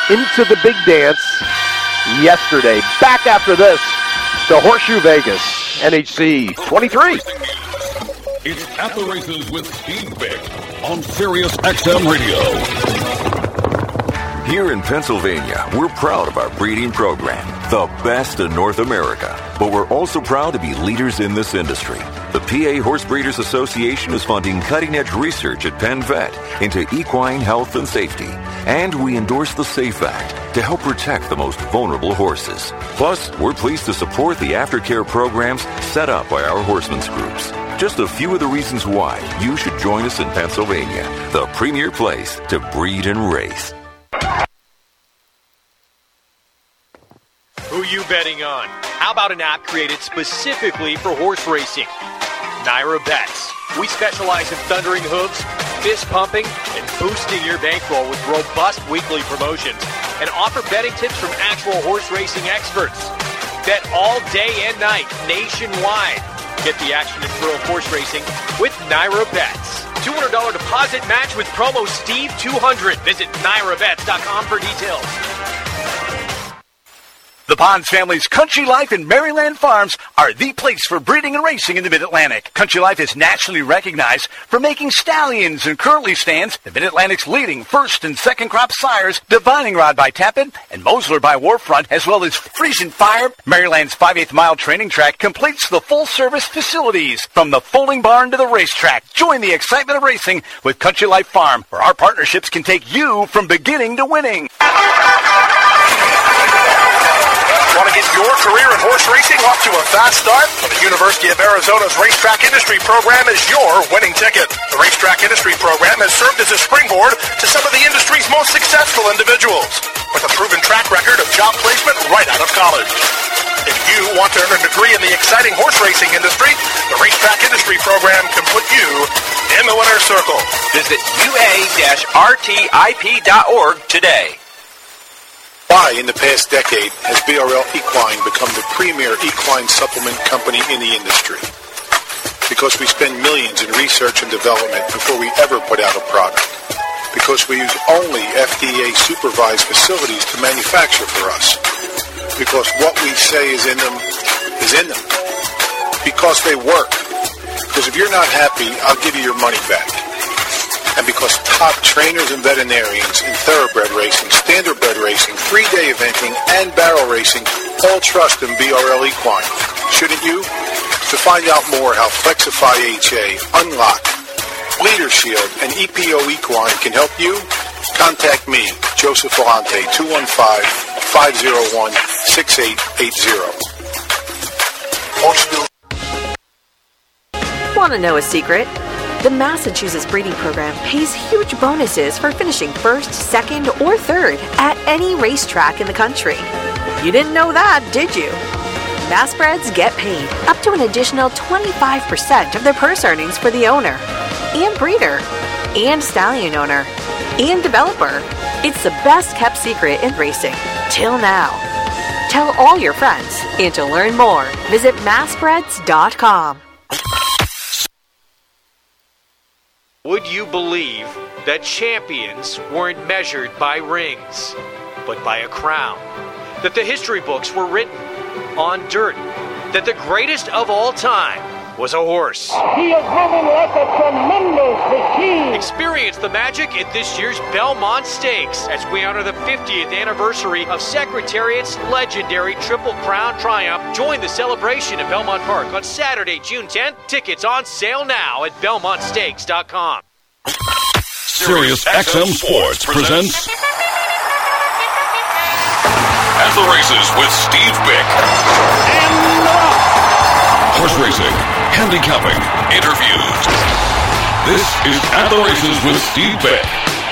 into the big dance yesterday. Back after this to Horseshoe Vegas, NHC 23. It's At the Races with Steve Bick on Sirius XM Radio. Here in Pennsylvania, we're proud of our breeding program, the best in North America. But we're also proud to be leaders in this industry. The PA Horse Breeders Association is funding cutting-edge research at Penn Vet into equine health and safety. And we endorse the SAFE Act to help protect the most vulnerable horses. Plus, we're pleased to support the aftercare programs set up by our horsemen's groups. Just a few of the reasons why you should join us in Pennsylvania, the premier place to breed and race. Who you betting on? How about an app created specifically for horse racing? Naira Bets. We specialize in thundering hooves, fist pumping, and boosting your bankroll with robust weekly promotions, and offer betting tips from actual horse racing experts. Bet all day and night nationwide. Get the action and thrill of horse racing with Naira Bets. $200 deposit match with promo Steve200. Visit NairaBets.com for details. The Bonds family's Country Life and Maryland Farms are the place for breeding and racing in the Mid-Atlantic. Country Life is nationally recognized for making stallions and curly stands, the Mid-Atlantic's leading first and second crop sires, Divining Rod by Tappan and Mosler by Warfront, as well as Frisian Fire. Maryland's 5/8 mile training track completes the full-service facilities, from the folding barn to the racetrack. Join the excitement of racing with Country Life Farm, where our partnerships can take you from beginning to winning. Want to get your career in horse racing off to a fast start? Well, the University of Arizona's Racetrack Industry Program is your winning ticket. The Racetrack Industry Program has served as a springboard to some of the industry's most successful individuals, with a proven track record of job placement right out of college. If you want to earn a degree in the exciting horse racing industry, the Racetrack Industry Program can put you in the winner's circle. Visit ua-rtip.org today. Why, in the past decade, has BRL Equine become the premier equine supplement company in the industry? Because we spend millions in research and development before we ever put out a product. Because we use only FDA-supervised facilities to manufacture for us. Because what we say is in them is in them. Because they work. Because if you're not happy, I'll give you your money back. And because top trainers and veterinarians in thoroughbred racing, standardbred racing, 3-day eventing, and barrel racing all trust in BRL Equine. Shouldn't you? To find out more how Flexify HA, Unlock, Leader Shield, and EPO Equine can help you, contact me, Joseph Volante, 215-501-6880. Want to know a secret? The Massachusetts Breeding Program pays huge bonuses for finishing first, second, or third at any racetrack in the country. You didn't know that, did you? Massbreds get paid up to an additional 25% of their purse earnings for the owner, and breeder, and stallion owner, and developer. It's the best kept secret in racing, till now. Tell all your friends, and to learn more, visit massbreds.com. Would you believe that champions weren't measured by rings, but by a crown? That the history books were written on dirt? That the greatest of all time was a horse? He is moving like a tremendous machine. Experience the magic at this year's Belmont Stakes as we honor the 50th anniversary of Secretariat's legendary Triple Crown Triumph. Join the celebration at Belmont Park on Saturday, June 10th. Tickets on sale now at BelmontStakes.com. Sirius XM Sports presents At the Races with Steve Bick. Horse racing, handicapping, interviews. This is At the Races with Steve Bick.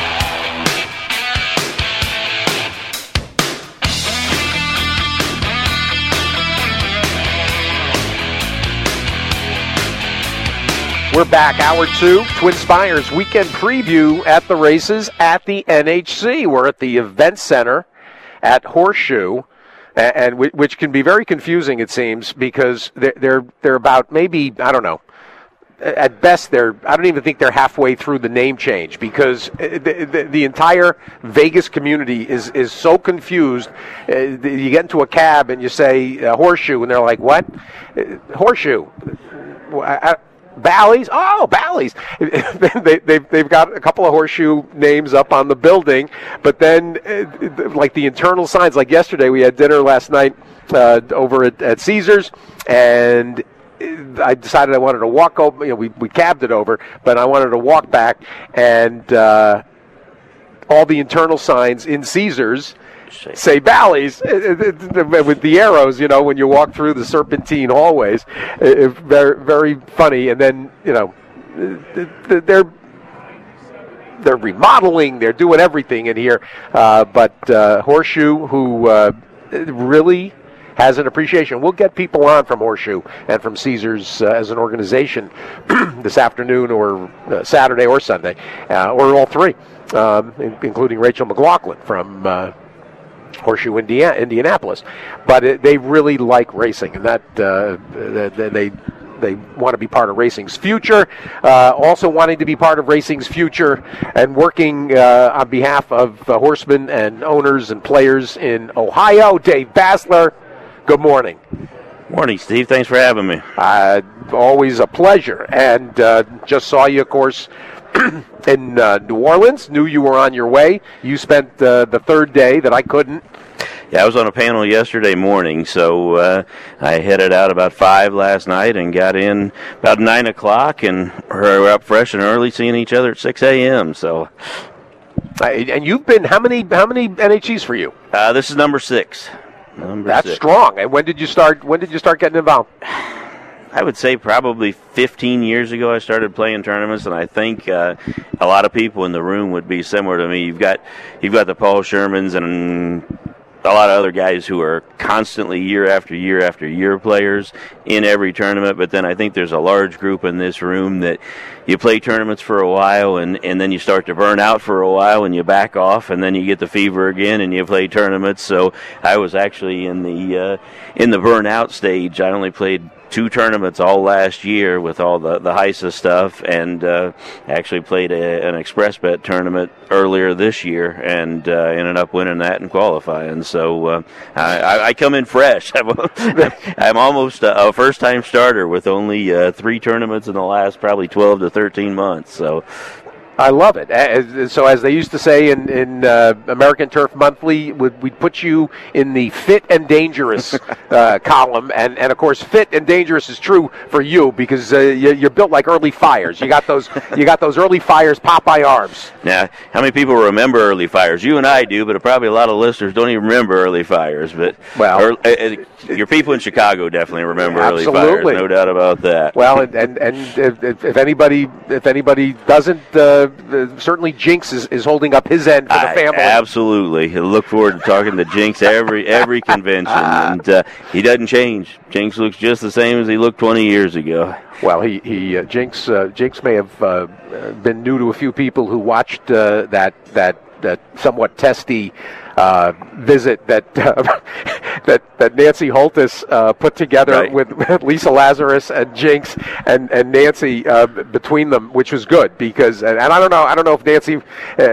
We're back, Hour 2, Twin Spires weekend preview at the races at the NHC. We're at the Event Center at Horseshoe, and which can be very confusing, it seems, because they're about maybe, I don't know, at best, I don't even think they're halfway through the name change, because the entire Vegas community is so confused. You get into a cab and you say Horseshoe, and they're like, what? Horseshoe. Bally's? Oh, Bally's. They've got a couple of Horseshoe names up on the building, but then like the internal signs, like yesterday we had dinner last night over at Caesars, and I decided I wanted to walk over. We cabbed it over, but I wanted to walk back, and all the internal signs in Caesars say Bally's with the arrows, when you walk through the serpentine hallways. Very, very funny. And then, they're remodeling, they're doing everything in here. But Horseshoe, who really has an appreciation. We'll get people on from Horseshoe and from Caesars as an organization this afternoon or Saturday or Sunday, or all three, including Rachel McLaughlin from Horseshoe, Indianapolis. But they really like racing, and that they want to be part of racing's future. Also wanting to be part of racing's future and working on behalf of horsemen and owners and players in Ohio, Dave Basler. Good morning. Morning, Steve. Thanks for having me. Always a pleasure. And just saw you, of course, in New Orleans. Knew you were on your way. You spent the third day that I couldn't. Yeah, I was on a panel yesterday morning, so I headed out about 5 last night and got in about 9 o'clock, and we're up fresh and early, seeing each other at 6 a.m. So, and you've been how many NHCs for you? This is number 6. That's 6. Strong. And when did you start getting involved? I would say probably 15 years ago I started playing tournaments, and I think a lot of people in the room would be similar to me. You've got the Paul Shermans and a lot of other guys who are constantly year after year after year players in every tournament, but then I think there's a large group in this room that you play tournaments for a while and then you start to burn out for a while and you back off, and then you get the fever again and you play tournaments. So I was actually in the burnout stage. I only played 2 tournaments all last year with all the HISA stuff, and actually played an Express Bet tournament earlier this year and ended up winning that and qualifying. So I come in fresh. I'm almost a first-time starter with only 3 tournaments in the last probably 12 to 13 months. So I love it. So as they used to say in American Turf Monthly, we'd put you in the fit and dangerous column. And of course, fit and dangerous is true for you because you're built like early fires. You got those early fires Popeye arms. Now, how many people remember early fires? You and I do, but probably a lot of listeners don't even remember early fires. But your people in Chicago definitely remember early fires, no doubt about that. Well, and if anybody doesn't. Certainly Jinx is holding up his end for the family. Absolutely. I look forward to talking to Jinx every convention, and he doesn't change. Jinx looks just the same as he looked 20 years ago. Well, Jinx may have been new to a few people who watched that somewhat testy visit that Nancy Holtis put together with Lisa Lazarus and Jinx and Nancy between them, which was good because and I don't know if Nancy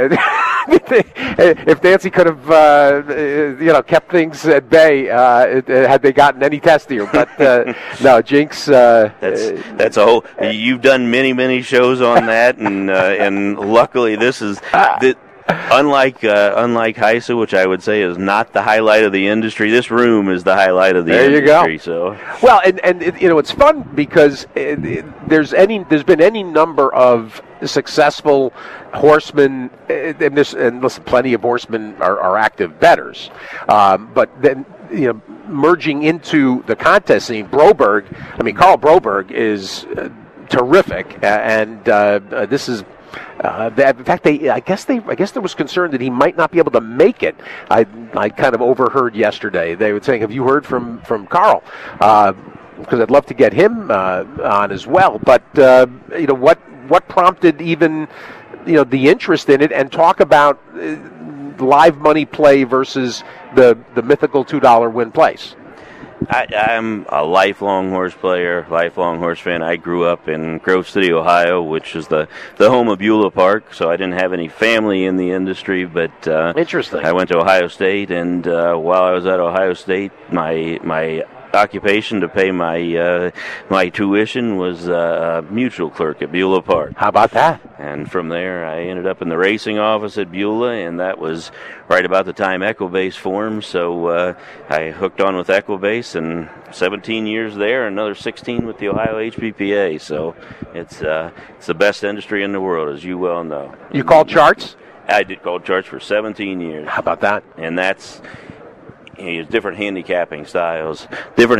could have kept things at bay had they gotten any testier, but no, Jinx. That's a whole. You've done many shows on that, and luckily this is. Unlike HISA, which I would say is not the highlight of the industry, this room is the highlight of the industry. There you go. So. Well, and it's fun because there's been any number of successful horsemen, and listen, plenty of horsemen are active bettors, but then merging into the contest scene, Carl Broberg is terrific, and this is. In fact, I guess there was concern that he might not be able to make it. I kind of overheard yesterday. They were saying, "Have you heard from Carl?" Because I'd love to get him on as well. But what prompted even the interest in it, and talk about live money play versus the mythical $2 win place. I'm a lifelong horse player, lifelong horse fan. I grew up in Grove City, Ohio, which is the home of Beulah Park, so I didn't have any family in the industry, but interesting. I went to Ohio State, and while I was at Ohio State, my occupation to pay my tuition was a mutual clerk at Beulah Park. How about that? And from there, I ended up in the racing office at Beulah, and that was right about the time Equibase formed. So I hooked on with Equibase, and 17 years there, another 16 with the Ohio HPPA. So it's the best industry in the world, as you well know. You called charts? I did call charts for 17 years. How about that? And that's different handicapping styles.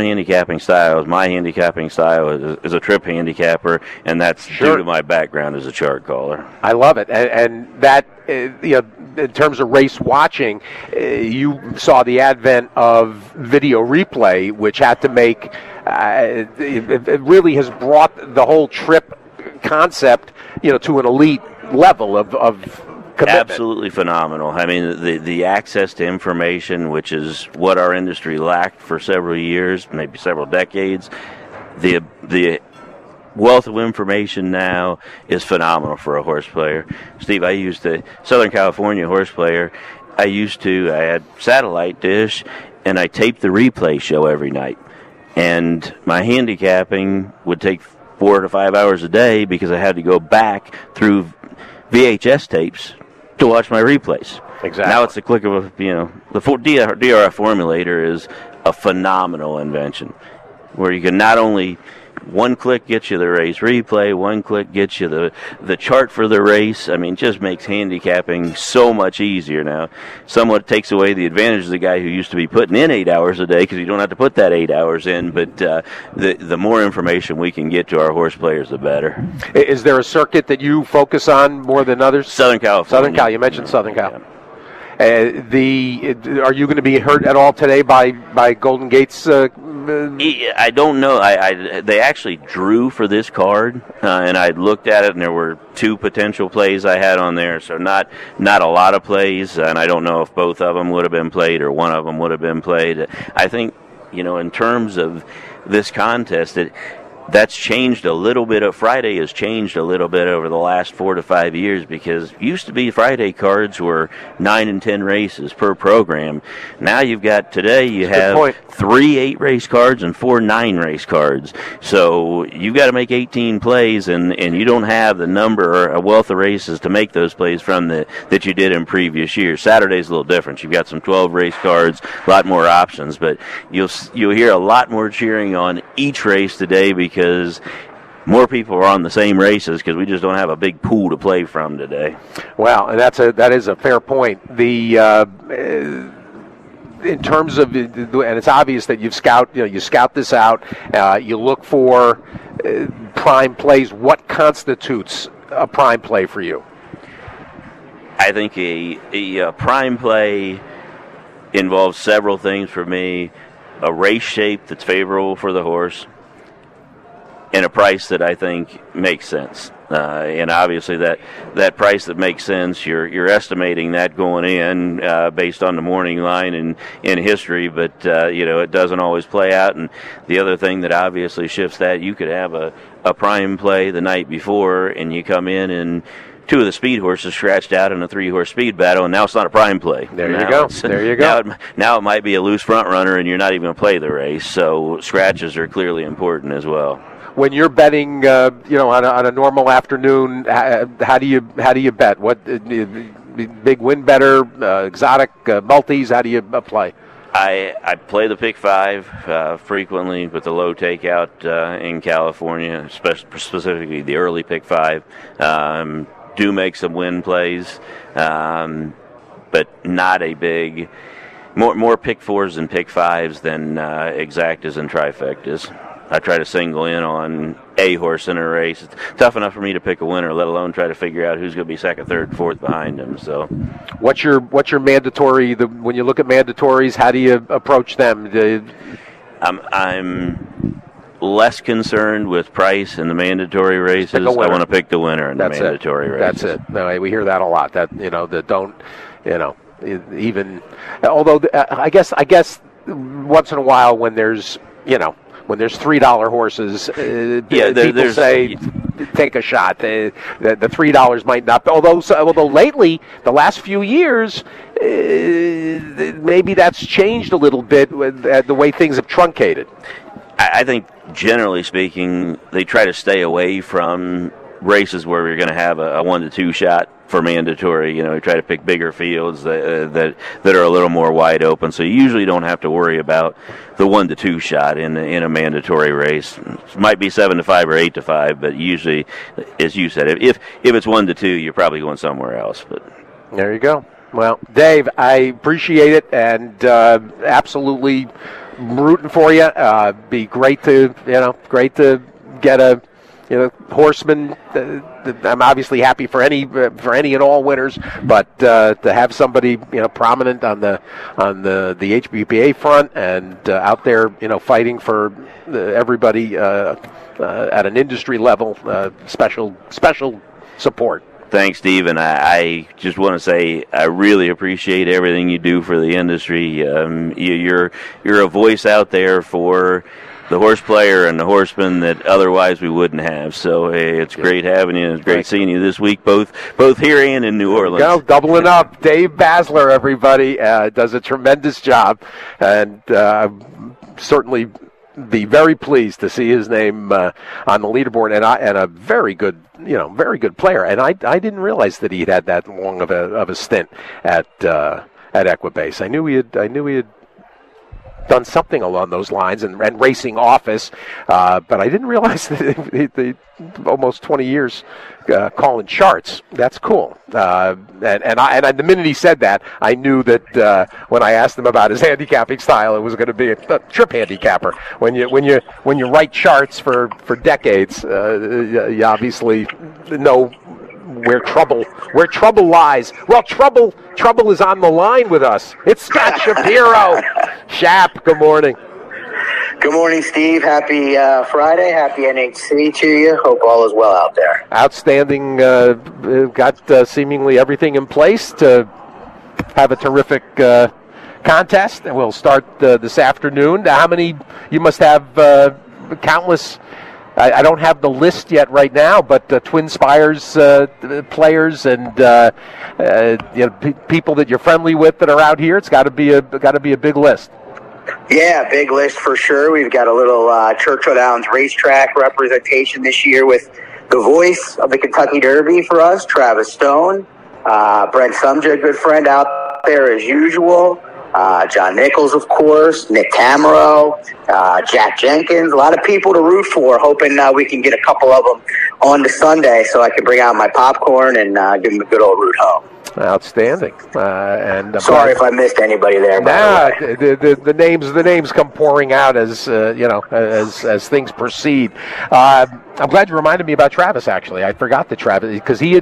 My handicapping style is a trip handicapper, and that's due to my background as a chart caller. I love it, and that in terms of race watching, you saw the advent of video replay, which had to make it really has brought the whole trip concept, to an elite level of commitment. Absolutely phenomenal. I mean, the access to information, which is what our industry lacked for several years, maybe several decades, the wealth of information now is phenomenal for a horse player. Steve, I used to, Southern California horse player, I had satellite dish, and I taped the replay show every night. And my handicapping would take 4 to 5 hours a day because I had to go back through VHS tapes to watch my replays. Exactly. Now it's a click of the DRF formulator is a phenomenal invention where you can not only one click gets you the race replay, one click gets you the chart for the race. I mean, just makes handicapping so much easier now. Somewhat takes away the advantage of the guy who used to be putting in 8 hours a day because you don't have to put that 8 hours in. But the more information we can get to our horse players, the better. Is there a circuit that you focus on more than others? Southern California. Southern Cal. You mentioned Southern Cal. Yeah. Are you going to be hurt at all today by Golden Gates? I don't know. They actually drew for this card, and I looked at it, and there were 2 potential plays I had on there, so not a lot of plays, and I don't know if both of them would have been played or one of them would have been played. I think, in terms of this contest, that's changed a little bit. Friday has changed a little bit over the last 4 to 5 years because used to be Friday cards were 9 and 10 races per program. Now you have 3 8-race cards and 4 9-race cards. So you've got to make 18 plays, and you don't have the number or a wealth of races to make those plays from that you did in previous years. Saturday's a little different. You've got some 12-race cards, a lot more options, but you'll hear a lot more cheering on each race today because more people are on the same races because we just don't have a big pool to play from today. Well, and that is a fair point. In terms of, and it's obvious that you scout this out. You look for prime plays. What constitutes a prime play for you? I think a prime play involves several things for me: a race shape that's favorable for the horse, and a price that I think makes sense. And obviously that price that makes sense, you're estimating that going in based on the morning line and in history, but it doesn't always play out. And the other thing that obviously shifts that, you could have a prime play the night before, and you come in and 2 of the speed horses scratched out in a 3-horse speed battle, and now it's not a prime play. There you go. Now it might be a loose front runner, and you're not even going to play the race. So scratches are clearly important as well. When you're betting, on a normal afternoon, how do you bet? What big win better, exotic multis? How do you play? I play the pick 5 frequently with the low takeout in California, specifically the early pick 5. Do make some win plays, but not a big. More pick 4s and pick 5s than exactas and trifectas. I try to single in on a horse in a race. It's tough enough for me to pick a winner, let alone try to figure out who's going to be second, third, fourth behind him. So, what's your mandatory? When you look at mandatories, how do you approach them? I'm less concerned with price in the mandatory races. I want to pick the winner in the mandatory races. That's it. No, we hear that a lot. That that don't even. Although I guess once in a while when there's $3 horses, people say take a shot. The $3 might not. Although lately, the last few years, maybe that's changed a little bit with the way things have truncated. I think, generally speaking, they try to stay away from races where we're going to have a 1-2 shot for mandatory. We try to pick bigger fields that are a little more wide open, so you usually don't have to worry about the 1-2 shot in a mandatory race. It might be 7-5 or 8-5, but usually, as you said, if it's 1-2, you're probably going somewhere else. But there you go. Well, Dave, I appreciate it, and absolutely rooting for you. Be great to get a horseman. I'm obviously happy for any and all winners, but to have somebody prominent on the HBPA front and out there fighting for everybody at an industry level, special support. Thanks, Steve, and I just want to say I really appreciate everything you do for the industry. You're a voice out there for the horse player and the horseman that otherwise we wouldn't have. So it's great having you. It's great seeing you this week, both here and in New Orleans. Go, doubling up. Dave Basler, everybody, does a tremendous job, and certainly be very pleased to see his name on the leaderboard, and a very good player. And I didn't realize that he'd had that long of a stint at Equibase. I knew he had done something along those lines and racing office, but I didn't realize that the almost 20 years calling charts. That's cool. And the minute he said that, I knew that when I asked him about his handicapping style, it was going to be a trip handicapper. When you write charts for decades, you obviously know where trouble lies. Well, trouble is on the line with us. It's Scott Shapiro. Shap, good morning. Good morning, Steve. Happy Friday. Happy NHC to you. Hope all is well out there. Outstanding. Got seemingly everything in place to have a terrific contest, and we'll start this afternoon. How many? You must have countless. I don't have the list yet right now, but Twin Spires players and people that you're friendly with that are out here. It's got to be a big list. Yeah, big list for sure. We've got a little Churchill Downs racetrack representation this year with the voice of the Kentucky Derby for us, Travis Stone, Brent Sumja, a good friend out there as usual. John Nichols, of course, Nick Tamaro, Jack Jenkins, a lot of people to root for, hoping we can get a couple of them on to Sunday so I can bring out my popcorn and give them a good old root home. Outstanding. And sorry if I missed anybody there. Nah, the names come pouring out as as things proceed. I'm glad you reminded me about Travis. Actually, I forgot that Travis, because he's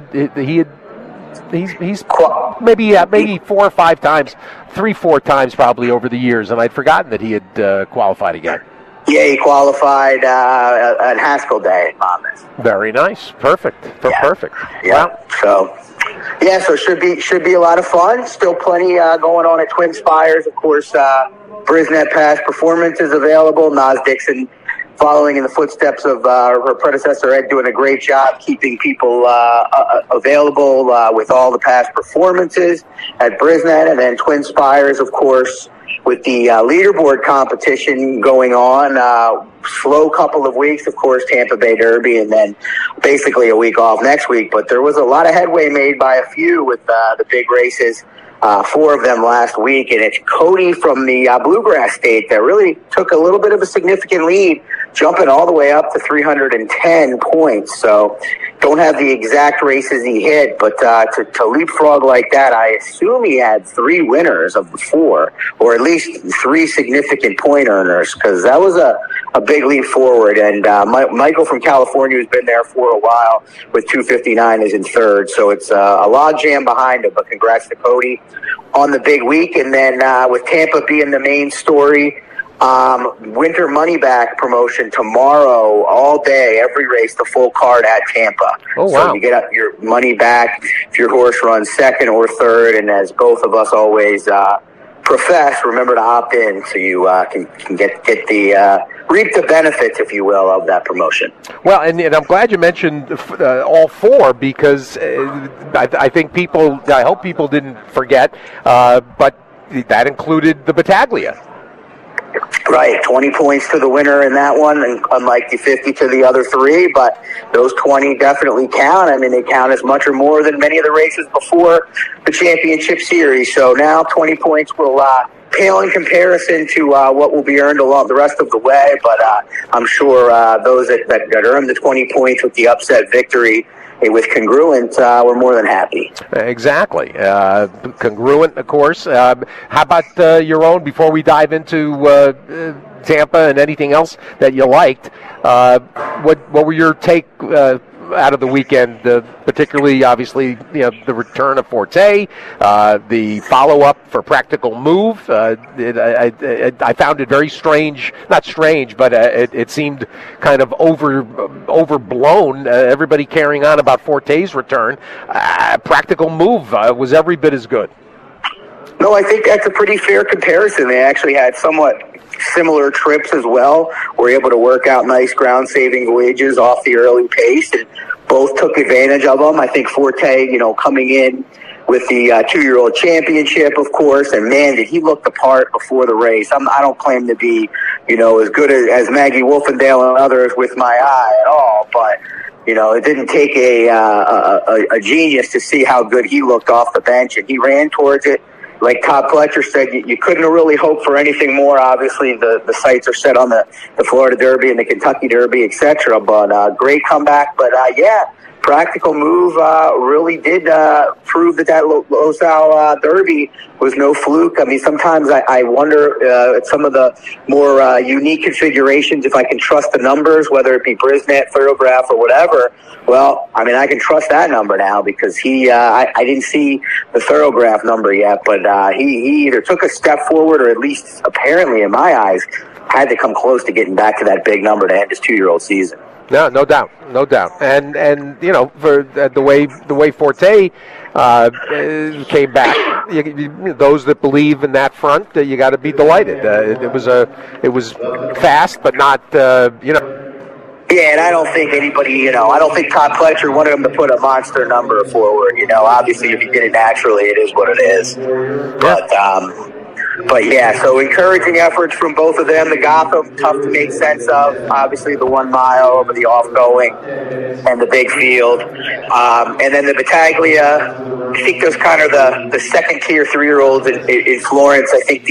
maybe 4 or 5 times, 3-4 times probably over the years, and I'd forgotten that he had qualified again. Yeah, he qualified on Haskell Day in Monmouth. Very nice, perfect. Yeah. Wow. So it should be a lot of fun. Still plenty going on at Twin Spires. Of course, Brisnet Pass Performance is available. Nas Dixon, following in the footsteps of her predecessor Ed, doing a great job keeping people available with all the past performances at Brisnet. And then Twin Spires, of course, with the leaderboard competition going on. Slow couple of weeks, of course, Tampa Bay Derby, and then basically a week off next week. But there was a lot of headway made by a few with the big races. 4 of them last week, and it's Cody from the Bluegrass State that really took a little bit of a significant lead, jumping all the way up to 310 points. So don't have the exact races he hit, but to leapfrog like that, I assume he had 3 winners of the 4, or at least 3 significant point earners, because that was a big leap forward. And Michael from California, who's been there for a while with 259, is in 3rd. So it's a log jam behind him, but congrats to Cody on the big week. And then with Tampa being the main story, winter money back promotion tomorrow, all day, every race, the full card at Tampa. Oh, wow. So you get your money back if your horse runs 2nd or 3rd, and as both of us always profess, remember to opt in so you can get the reap the benefits, if you will, of that promotion. Well, and I'm glad you mentioned all four, because I hope people didn't forget, but that included the Battaglia. Right, 20 points to the winner in that one, and unlike the 50 to the other three, but those 20 definitely count. I mean, they count as much or more than many of the races before the championship series. So now 20 points will pale in comparison to what will be earned along the rest of the way, but I'm sure those that earned the 20 points with the upset victory with Congruent, we're more than happy. Exactly. Congruent, of course. How about your own, before we dive into Tampa and anything else that you liked? What were your take out of the weekend, particularly, obviously, the return of Forte, the follow-up for Practical Move? I found it very strange, not strange, but it seemed kind of overblown, everybody carrying on about Forte's return. Practical Move was every bit as good. No, I think that's a pretty fair comparison. They actually had somewhat similar trips as well. Were able to work out nice ground-saving voyages off the early pace, and both took advantage of them. I think Forte, coming in with the 2-year-old championship, of course, and man, did he look the part before the race. I don't claim to be, as good as Maggie Wolfendale and others with my eye at all, but it didn't take a genius to see how good he looked off the bench, and he ran towards it. Like Todd Pletcher said, you couldn't really hope for anything more. Obviously, the sights are set on the Florida Derby and the Kentucky Derby, etc. But great comeback. But, Practical Move really did prove that LoSal Derby was no fluke. I mean, sometimes I wonder at some of the more unique configurations if I can trust the numbers, whether it be Brisnet, Thorograph, or whatever. Well, I mean, I can trust that number now because I didn't see the Thorograph number yet, but he either took a step forward or at least apparently in my eyes had to come close to getting back to that big number to end his 2-year-old season. No doubt. And for the way Forte came back, those that believe in that front, you got to be delighted. It was fast, but not Yeah, and I don't think anybody, I don't think Todd Pletcher wanted him to put a monster number forward. Obviously if he did it naturally, it is what it is. But yeah, so encouraging efforts from both of them. The Gotham, tough to make sense of. Obviously the 1 mile over the off-going and the big field. And then the Battaglia, I think those kind of the second-tier 3-year-olds in Florence. I think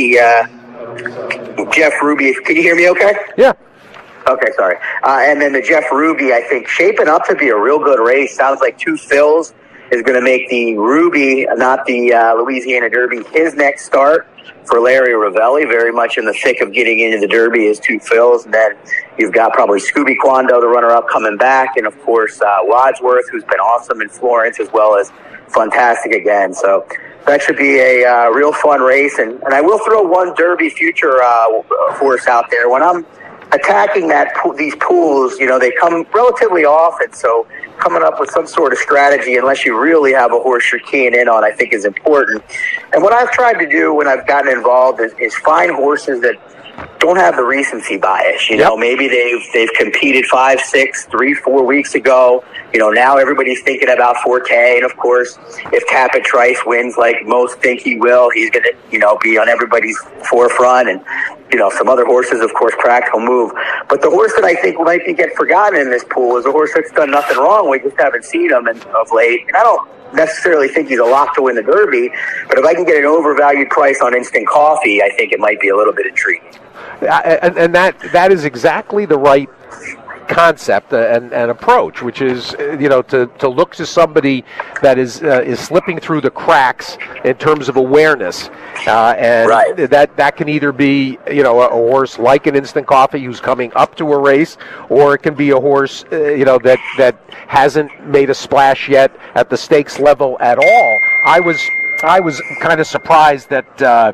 the Jeff Ruby. Can you hear me okay? Yeah. Okay, sorry. And then the Jeff Ruby, I think, shaping up to be a real good race. Sounds like 2 fills is going to make the Ruby, not the Louisiana Derby, his next start for Larry Ravelli. Very much in the thick of getting into the Derby is 2 fills. And then you've got probably Scooby Quando, the runner-up, coming back. And, of course, Wadsworth, who's been awesome in Florence, as well as fantastic again. So that should be a real fun race. And I will throw one Derby future horse out there. When I'm attacking these pools, they come relatively often, so coming up with some sort of strategy, unless you really have a horse you're keying in on, I think is important. And what I've tried to do when I've gotten involved is find horses that don't have the recency bias. Maybe they've competed 5, 6, 3, 4 weeks ago. Now everybody's thinking about Forte, and of course, if Tapit Trice wins like most think he will, he's going to, be on everybody's forefront, and some other horses, of course, Practical Move. But the horse that I think might get forgotten in this pool is a horse that's done nothing wrong. We just haven't seen him of late, and I don't necessarily think he's a lock to win the Derby, but if I can get an overvalued price on Instant Coffee, I think it might be a little bit intriguing. And that is exactly the right concept and approach, which is to look to somebody that is slipping through the cracks in terms of awareness, and right. that can either be a horse like an Instant Coffee who's coming up to a race, or it can be a horse that hasn't made a splash yet at the stakes level at all. I was kind of surprised that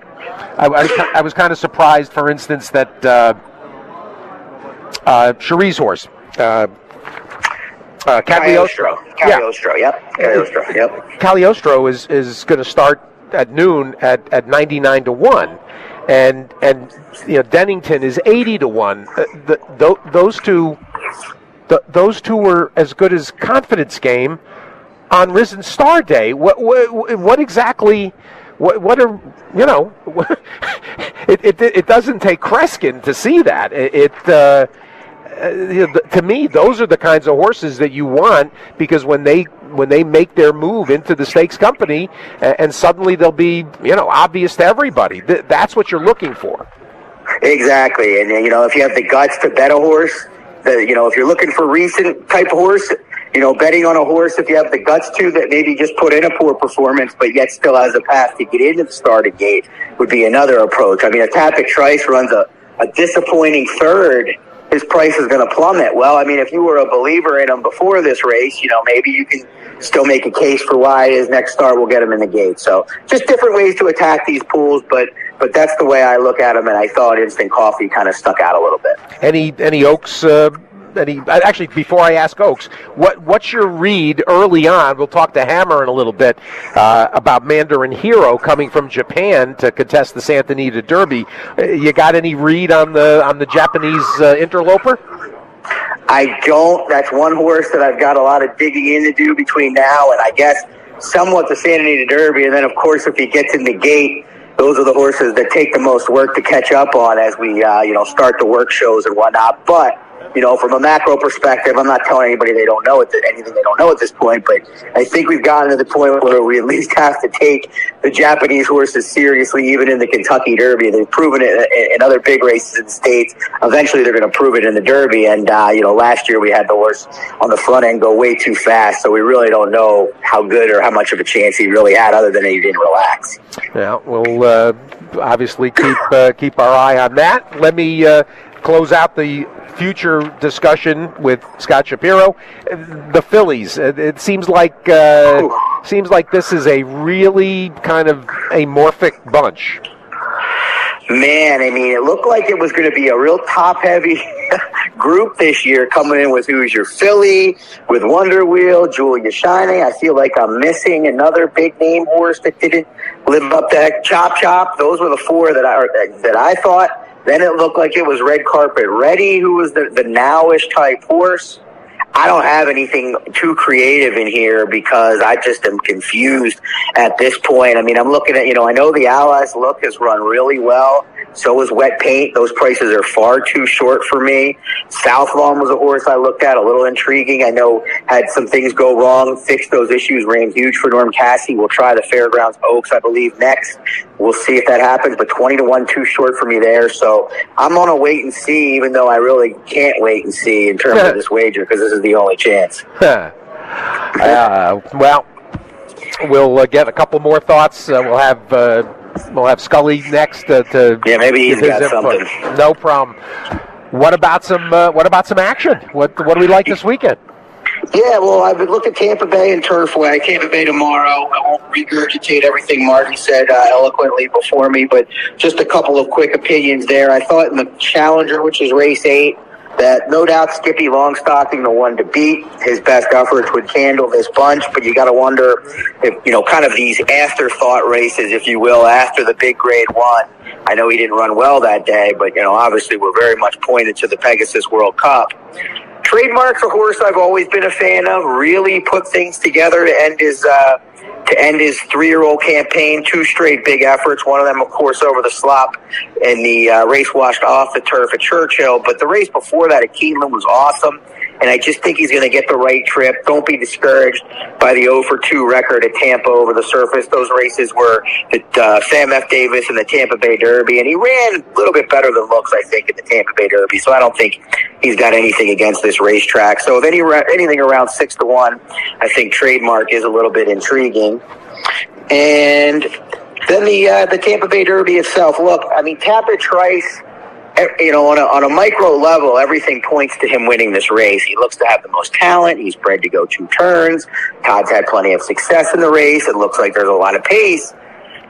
I was kind of surprised, for instance, that Cherie's horse, Cagliostro. Cagliostro, yep. Cagliostro, yep. Cagliostro is going to start at noon at 99 to 1. And Dennington is 80 to 1. Those two were as good as Confidence Game on Risen Star Day. What exactly? What are It doesn't take Kreskin to see that. To me, those are the kinds of horses that you want, because when they make their move into the stakes company, and suddenly they'll be obvious to everybody. That's what you're looking for. Exactly, and if you have the guts to bet a horse, if you're looking for recent type of horse, betting on a horse, if you have the guts to, that maybe just put in a poor performance, but yet still has a path to get into the starting gate, would be another approach. I mean, if Tapit Trice runs a disappointing third, his price is going to plummet. Well, I mean, if you were a believer in him before this race, maybe you can still make a case for why his next start will get him in the gate. So just different ways to attack these pools, but that's the way I look at them, and I thought Instant Coffee kind of stuck out a little bit. Any Oaks? Actually, before I ask Oaks, what's your read early on? We'll talk to Hammer in a little bit about Mandarin Hero coming from Japan to contest the Santa Anita Derby. You got any read on the Japanese interloper? I don't. That's one horse that I've got a lot of digging in to do between now and I guess somewhat the Santa Anita Derby, and then of course if he gets in the gate, those are the horses that take the most work to catch up on as we start the work shows and whatnot. But from a macro perspective, I'm not telling anybody anything they don't know at this point, but I think we've gotten to the point where we at least have to take the Japanese horses seriously, even in the Kentucky Derby. They've proven it in other big races in the States. Eventually they're going to prove it in the Derby, and last year we had the horse on the front end go way too fast, so we really don't know how good or how much of a chance he really had, other than he didn't relax. Yeah, we'll obviously keep our eye on that. Let me close out the future discussion with Scott Shapiro. The fillies. It seems like this is a really kind of amorphic bunch. Man, I mean, it looked like it was going to be a real top-heavy group this year, coming in with Who's Your Filly, with Wonder Wheel, Julia Shining. I feel like I'm missing another big-name horse that didn't live up to that. Chop Chop. Those were the four that I thought. Then it looked like it was Red Carpet Ready, who was the nowish type horse. I don't have anything too creative in here because I just am confused at this point. I mean, I'm looking at, I know the Allies Look has run really well. So is Wet Paint. Those prices are far too short for me. Southlawn was a horse I looked at, a little intriguing. I know had some things go wrong, fixed those issues, ran huge for Norm Cassie. We'll try the Fairgrounds Oaks, I believe, next. We'll see if that happens, but 20 to 1 too short for me there. So I'm on a wait and see, even though I really can't wait and see in terms of this wager, because this is the only chance. Well, we'll get a couple more thoughts. We'll have Scully next to maybe he's got input. something. No problem. What about some action? What do we like this weekend? Yeah, well, I've looked at Tampa Bay and Turfway. Tampa Bay tomorrow. I won't regurgitate everything Marty said eloquently before me, but just a couple of quick opinions there. I thought in the Challenger, which is race 8, that no doubt Skippy Longstocking, the one to beat, his best efforts would handle this bunch, but you got to wonder if, kind of these afterthought races, if you will, after the big grade 1. I know he didn't run well that day, but, obviously we're very much pointed to the Pegasus World Cup. Trademark's a horse I've always been a fan of, really put things together to end his 3-year-old campaign, 2 straight big efforts, one of them, of course, over the slop, and the race washed off the turf at Churchill. But the race before that at Keeneland was awesome, and I just think he's going to get the right trip. Don't be discouraged by the 0-for-2 record at Tampa over the surface. Those races were the Sam F. Davis and the Tampa Bay Derby, and he ran a little bit better than looks, I think, in the Tampa Bay Derby. So I don't think he's got anything against this racetrack. So if anything around 6 to 1, I think Trademark is a little bit intriguing. And then the Tampa Bay Derby itself. Look, I mean, Tapit Trice, on a micro level, everything points to him winning this race. He looks to have the most talent. He's bred to go 2 turns. Todd's had plenty of success in the race. It looks like there's a lot of pace.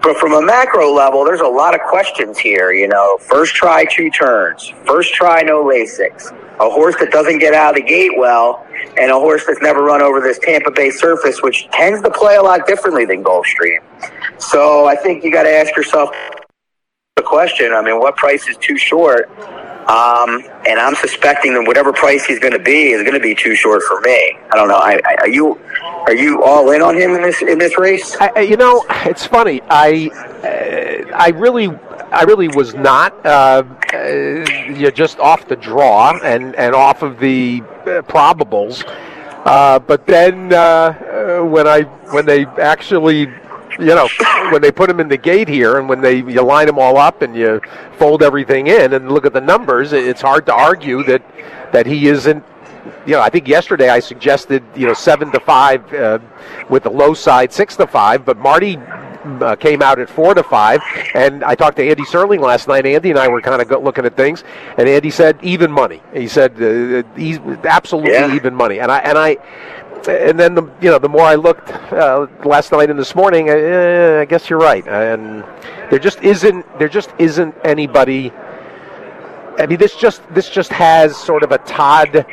But from a macro level, there's a lot of questions here. You know, first try, 2 turns. First try, no Lasix. A horse that doesn't get out of the gate well, and a horse that's never run over this Tampa Bay surface, which tends to play a lot differently than Gulfstream. So I think you got to ask yourself the question. I mean, what price is too short? And I'm suspecting that whatever price he's going to be is going to be too short for me. I don't know. Are you all in on him in this race? You know, it's funny. I really was not. You're just off the draw and off of the probables. But then when they actually, you know, when they put him in the gate here, and when you line them all up and you fold everything in and look at the numbers, it's hard to argue that he isn't. You know, I think yesterday I suggested 7-5 with the low side, 6-5, but Marty came out at 4-5, and I talked to Andy Serling last night. Andy and I were kind of looking at things, and Andy said even money. He said he's absolutely even money, and then the more I looked last night and this morning, I guess you're right, and there just isn't anybody. I mean, this just has sort of a Todd.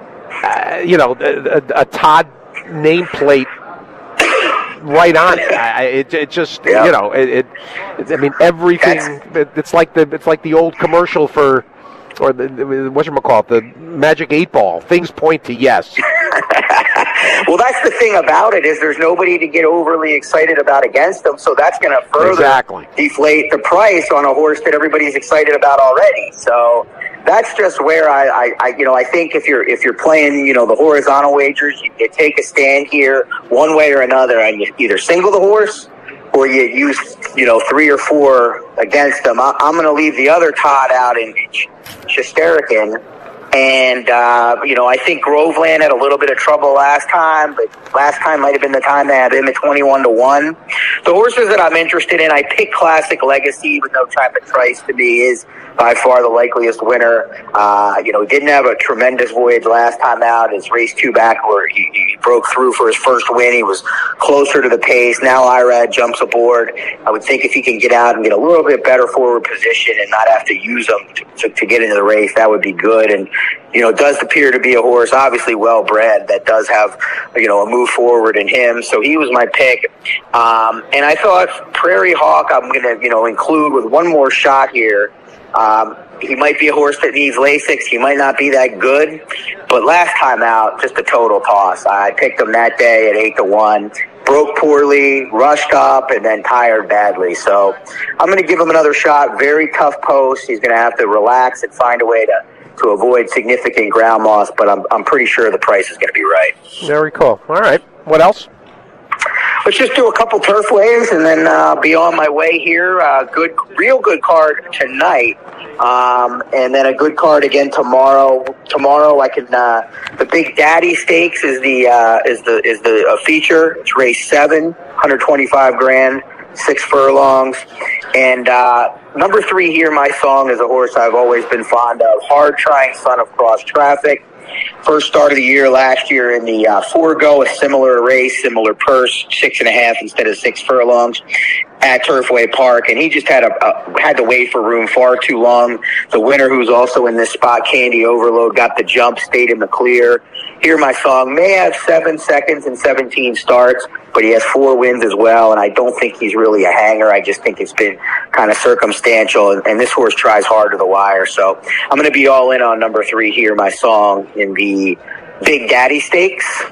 A Todd nameplate right on it. It just, I mean, everything. It's like the old commercial for, or whatchamacallit, the Magic 8 Ball. Things point to yes. Well, that's the thing about it, is there's nobody to get overly excited about against them, so that's going to further deflate the price on a horse that everybody's excited about already. So that's just where I think if you're playing, the horizontal wagers, you take a stand here one way or another, and you either single the horse or you use 3 or 4 against them. I'm going to leave the other Todd out in Shesterkin. And, I think Groveland had a little bit of trouble last time, but last time might have been the time they had him at 21-1. The horses that I'm interested in, I picked Classic Legacy with No Traffic Price. To me is by far the likeliest winner. He didn't have a tremendous voyage last time out. His race 2 back where he broke through for his first win. He was closer to the pace. Now Irad jumps aboard. I would think if he can get out and get a little bit better forward position and not have to use them to get into the race, that would be good. And, does appear to be a horse, obviously well-bred, that does have, a move forward in him. So he was my pick. And I thought Prairie Hawk, I'm going to, include with one more shot here. He might be a horse that needs Lasix. He might not be that good. But last time out, just a total toss. I picked him that day at 8-1. Broke poorly, rushed up, and then tired badly. So I'm going to give him another shot. Very tough post. He's going to have to relax and find a way to avoid significant ground loss, but I'm pretty sure the price is going to be right. Very cool. All right. What else? Let's just do a couple turfways and then be on my way here. Real good card tonight, and then a good card again tomorrow. Tomorrow I can. The Big Daddy Stakes is the feature. It's race 7, 125 grand, 6 furlongs, and number 3 here. My song is a horse I've always been fond of. Hard Trying Son of Cross Traffic. First start of the year last year in the Forego, a similar race, similar purse, 6.5 instead of 6 furlongs at Turfway Park, and he just had to wait for room far too long. The winner, who's also in this spot, Candy Overload, got the jump, stayed in the clear. Hear My Song may have 7 seconds and 17 starts, but he has 4 wins as well, and I don't think he's really a hanger. I just think it's been kind of circumstantial, and this horse tries hard to the wire. So I'm going to be all in on number 3, Hear My Song, in the Big Daddy Stakes.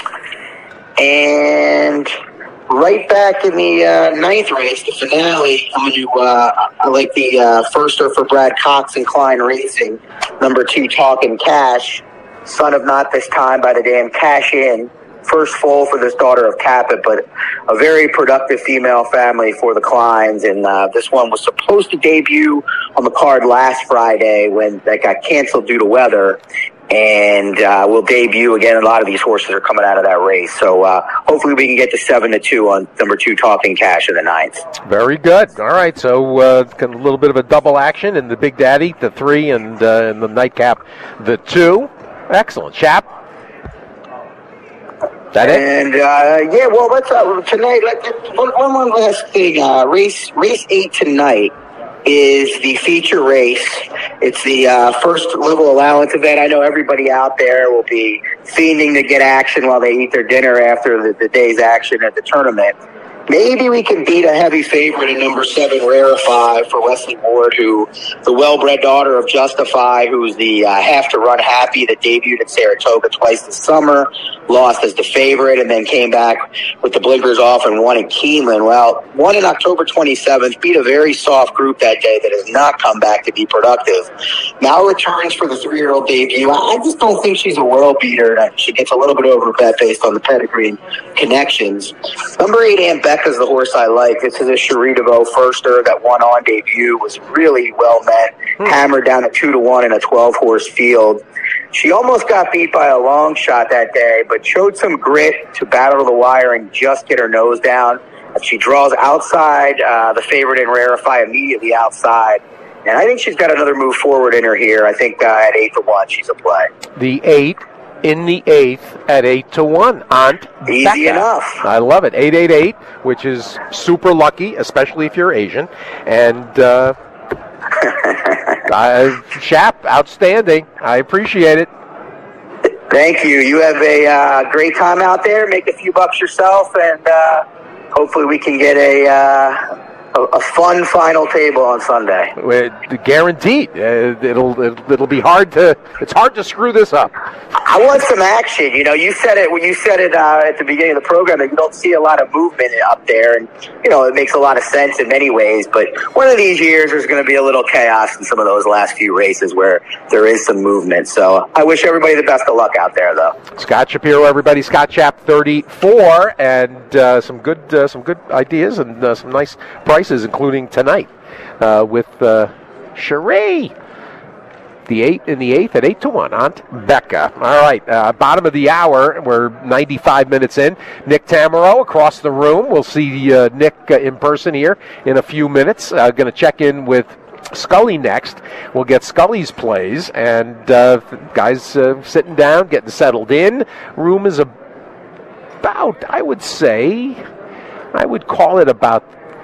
And right back in the 9th race, the finale, I like the firster for Brad Cox and Klein Racing, number 2, Talkin' Cash, son of Not This Time by the damn Cash In. First foal for this daughter of Capit, but a very productive female family for the Kleins. And this one was supposed to debut on the card last Friday when that got canceled due to weather. And will debut again. A lot of these horses are coming out of that race. So hopefully we can get to 7-2 on number 2, Talking Cash, in the 9th. Very good. All right. So a little bit of a double action in the Big Daddy, the 3, and in the nightcap, the 2. Excellent. Chap? That it? And let's tonight. One last thing. Race 8 tonight is the feature race. It's the first level allowance event. I know everybody out there will be fiending to get action while they eat their dinner after the day's action at the tournament. Maybe we can beat a heavy favorite in number 7, Rarify, for Wesley Ward, who the well-bred daughter of Justify, who's the Have to Run Happy that debuted at Saratoga twice this summer, lost as the favorite, and then came back with the blinkers off and won in Keeneland. Well, won in October 27th, beat a very soft group that day that has not come back to be productive. Now returns for the 3-year-old debut. I just don't think she's a world beater. She gets a little bit over bet based on the pedigree and connections. Number 8, Aunt Becca, is the horse I like. This is a Cherie DeVoe firster that won on debut, was really well met, hammered down a 2-1 in a 12-horse field. She almost got beat by a long shot that day, but showed some grit to battle the wire and just get her nose down. She draws outside the favorite in Rarify, immediately outside. And I think she's got another move forward in her here. I think at 8-1, she's a play. The 8 in the 8th at 8-1. Aunt Easy Becca. enough. I love it. 888, which is super lucky, especially if you're Asian. And Shap, outstanding. I appreciate it. Thank you. You have a great time out there. Make a few bucks yourself, and hopefully we can get a fun final table on Sunday. Guaranteed. It'll be hard to. It's hard to screw this up. I want some action. You know, you said it when you said it at the beginning of the program that you don't see a lot of movement up there, and it makes a lot of sense in many ways. But one of these years, there's going to be a little chaos in some of those last few races where there is some movement. So I wish everybody the best of luck out there, though. Scott Shapiro, everybody. Scott Chap 34, and some good ideas and some nice prices, including tonight with Cherie. The 8 in the 8th at 8-1. Aunt Becca. All right, bottom of the hour. We're 95 minutes in. Nick Tamero across the room. We'll see Nick in person here in a few minutes. Going to check in with Scully next. We'll get Scully's plays, and guys sitting down, getting settled in. Room is about, I would call it about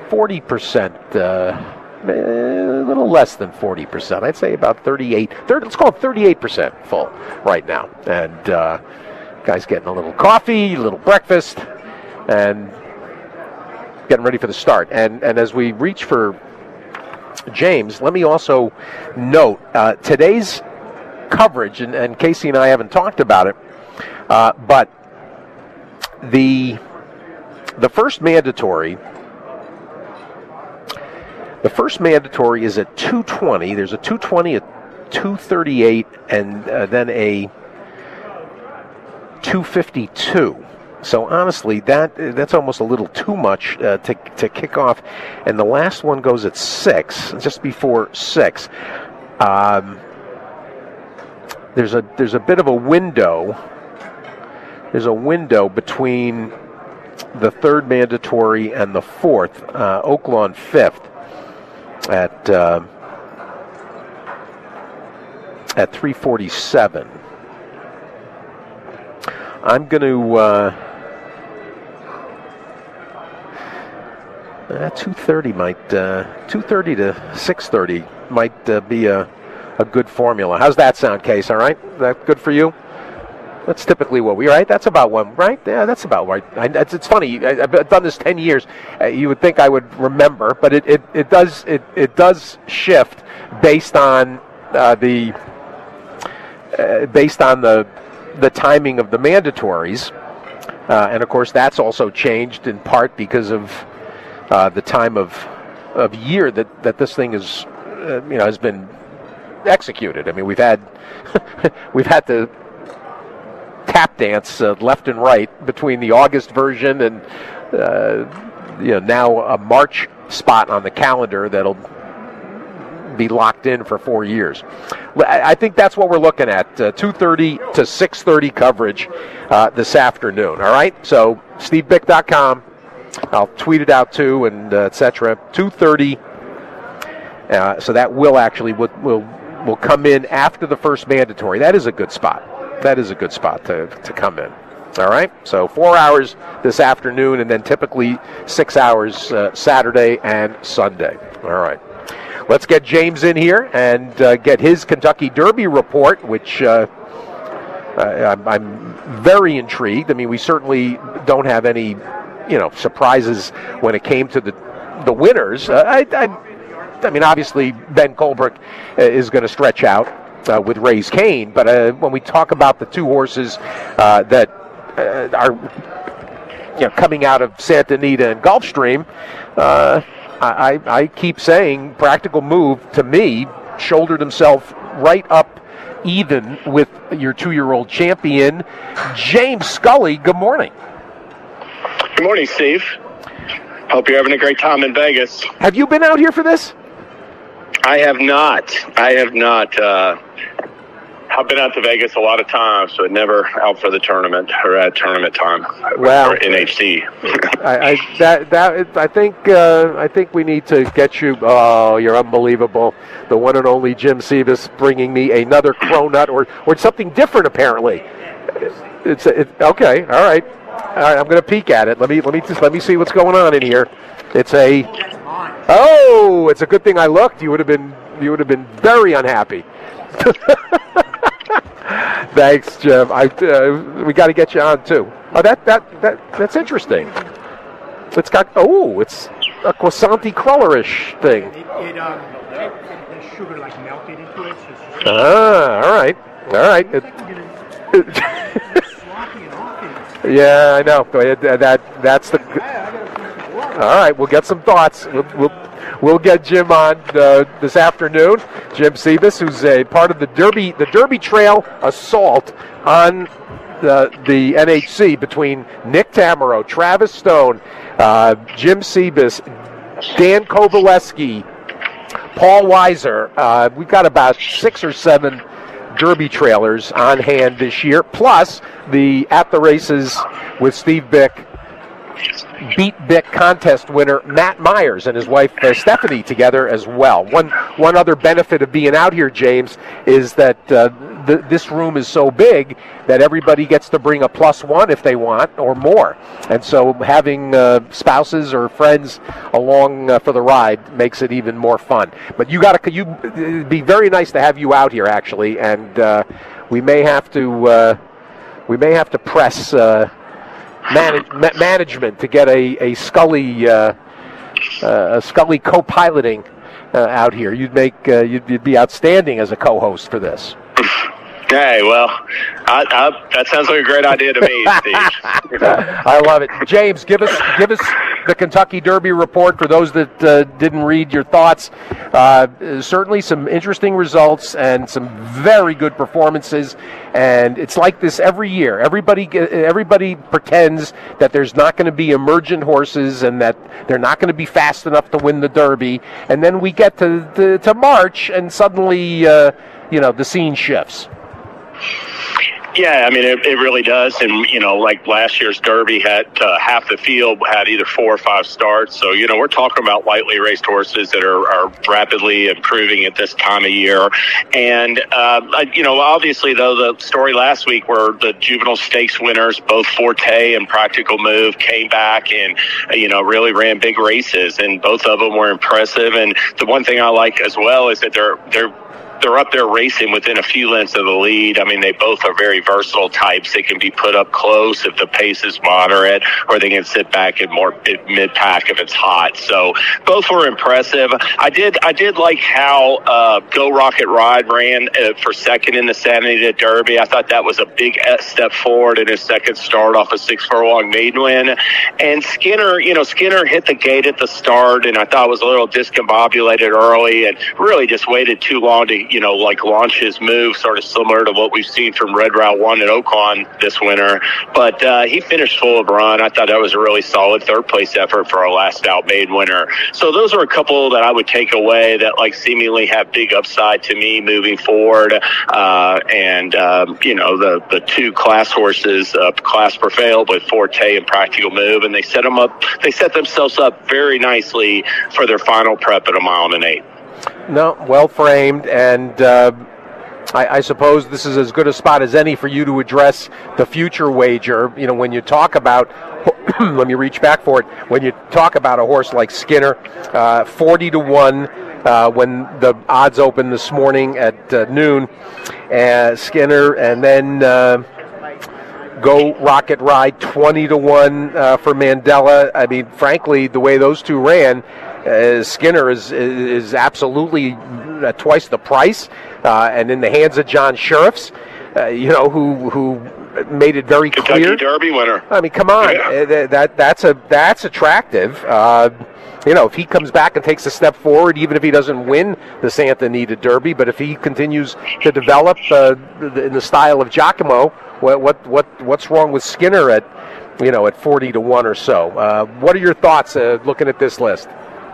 40%. A little less than 40%. I'd say about 38. Let's call it 38% full right now. And guys getting a little coffee, a little breakfast, and getting ready for the start. And as we reach for James, let me also note today's coverage, and Casey and I haven't talked about it, but the first mandatory. The first mandatory is at 220. There's a 220, a 238, and then a 252. So honestly, that's almost a little too much to kick off. And the last one goes at 6, just before 6. There's a bit of a window. There's a window between the third mandatory and the fourth. Oaklawn 5th. At 3:47. I'm going to 2:30 might 2:30 to 6:30 might be a good formula. How's that sound, Case? All right, is that good for you? That's typically what we right. That's about one, right? Yeah, that's about right. It's funny. I've done this 10 years. You would think I would remember, but it does shift based on the timing of the mandatories, and of course that's also changed in part because of the time of year that this thing is has been executed. I mean, we've had to tap dance left and right between the August version and now a March spot on the calendar that'll be locked in for 4 years. I think that's what we're looking at, 2:30 to 6:30 coverage this afternoon. All right, so stevebick.com. I'll tweet it out too, and etc. 2:30. So that will come in after the first mandatory. That is a good spot. That is a good spot to come in. All right, so 4 hours this afternoon, and then typically 6 hours Saturday and Sunday. All right. Let's get James in here and get his Kentucky Derby report, which I'm very intrigued. I mean, we certainly don't have any, surprises when it came to the winners. I mean, obviously, Ben Colbrook is going to stretch out with Raise Cane, but when we talk about the two horses that are coming out of Santa Anita and Gulfstream, I keep saying Practical Move, to me, shouldered himself right up even with your 2-year-old champion, James Scully. Good morning. Good morning, Steve. Hope you're having a great time in Vegas. Have you been out here for this? I have not. I've been out to Vegas a lot of times, but never out for the tournament or at tournament time. Well, or NHC. I think we need to get you. Oh, you're unbelievable! The one and only Jim Sebas bringing me another cronut or something different. Apparently, it's okay. All right. I'm going to peek at it. Let me see what's going on in here. It's a good thing I looked. You would have been very unhappy. Thanks, Jim. We got to get you on too. Oh, that's interesting. It's got it's a croissanty crullerish thing. The sugar like melted into it. So all right. Yeah, I know. That's the. All right, we'll get some thoughts. We'll get Jim on this afternoon. Jim Sebas, who's a part of the Derby Trail Assault on the NHC between Nick Tamaro, Travis Stone, Jim Sebas, Dan Kovaleski, Paul Weiser. We've got about 6 or 7 Derby trailers on hand this year, plus the At the Races with Steve Bick Beat Bick contest winner Matt Myers and his wife Stephanie together as well. One other benefit of being out here, James, is that this room is so big that everybody gets to bring a +1 if they want or more, and so having spouses or friends along for the ride makes it even more fun. But it'd be very nice to have you out here actually, and we may have to press. Management to get a Scully co-piloting out here. You'd be outstanding as a co-host for this. Hey, well, that sounds like a great idea to me, Steve. I love it. James, give us the Kentucky Derby report for those that didn't read your thoughts. Certainly some interesting results and some very good performances, and it's like this every year. Everybody pretends that there's not going to be emergent horses and that they're not going to be fast enough to win the Derby, and then we get to March and suddenly the scene shifts. Yeah, I mean, it really does. And, like last year's Derby had half the field had either 4 or 5 starts. So, we're talking about lightly raced horses that are rapidly improving at this time of year. And, obviously, though, the story last week were the juvenile stakes winners, both Forte and Practical Move, came back and, really ran big races. And both of them were impressive. And the one thing I like as well is that they're up there racing within a few lengths of the lead. I mean, they both are very versatile types. They can be put up close if the pace is moderate, or they can sit back in more mid-pack if it's hot. So both were impressive. I did like how Go Rocket Ride ran for second in the Santa Anita Derby. I thought that was a big step forward in his second start off a 6-furlong maiden win. And Skinner hit the gate at the start, and I thought was a little discombobulated early and really just waited too long to launch his move, sort of similar to what we've seen from Red Route 1 at Oaklawn this winter. But he finished full of run. I thought that was a really solid third-place effort for our last out maiden winner. So those are a couple that I would take away that, seemingly have big upside to me moving forward. The 2 class horses, Class Prevail with Forte and Practical Move, and they set themselves up very nicely for their final prep at 1.8 miles. No, well framed, and I suppose this is as good a spot as any for you to address the future wager. You know, when you talk about, let me reach back for it, when you talk about a horse like Skinner, 40-1 when the odds opened this morning at noon, Skinner, and then Go Rocket Ride 20-1 for Mandela. I mean, frankly, the way those two ran, Skinner is absolutely twice the price, and in the hands of John Sheriffs, who made it very Kentucky clear. Derby winner. I mean, come on, that's attractive. If he comes back and takes a step forward, even if he doesn't win the Santa Anita Derby, but if he continues to develop in the style of Giacomo, what's wrong with Skinner at 40-1 or so? What are your thoughts looking at this list?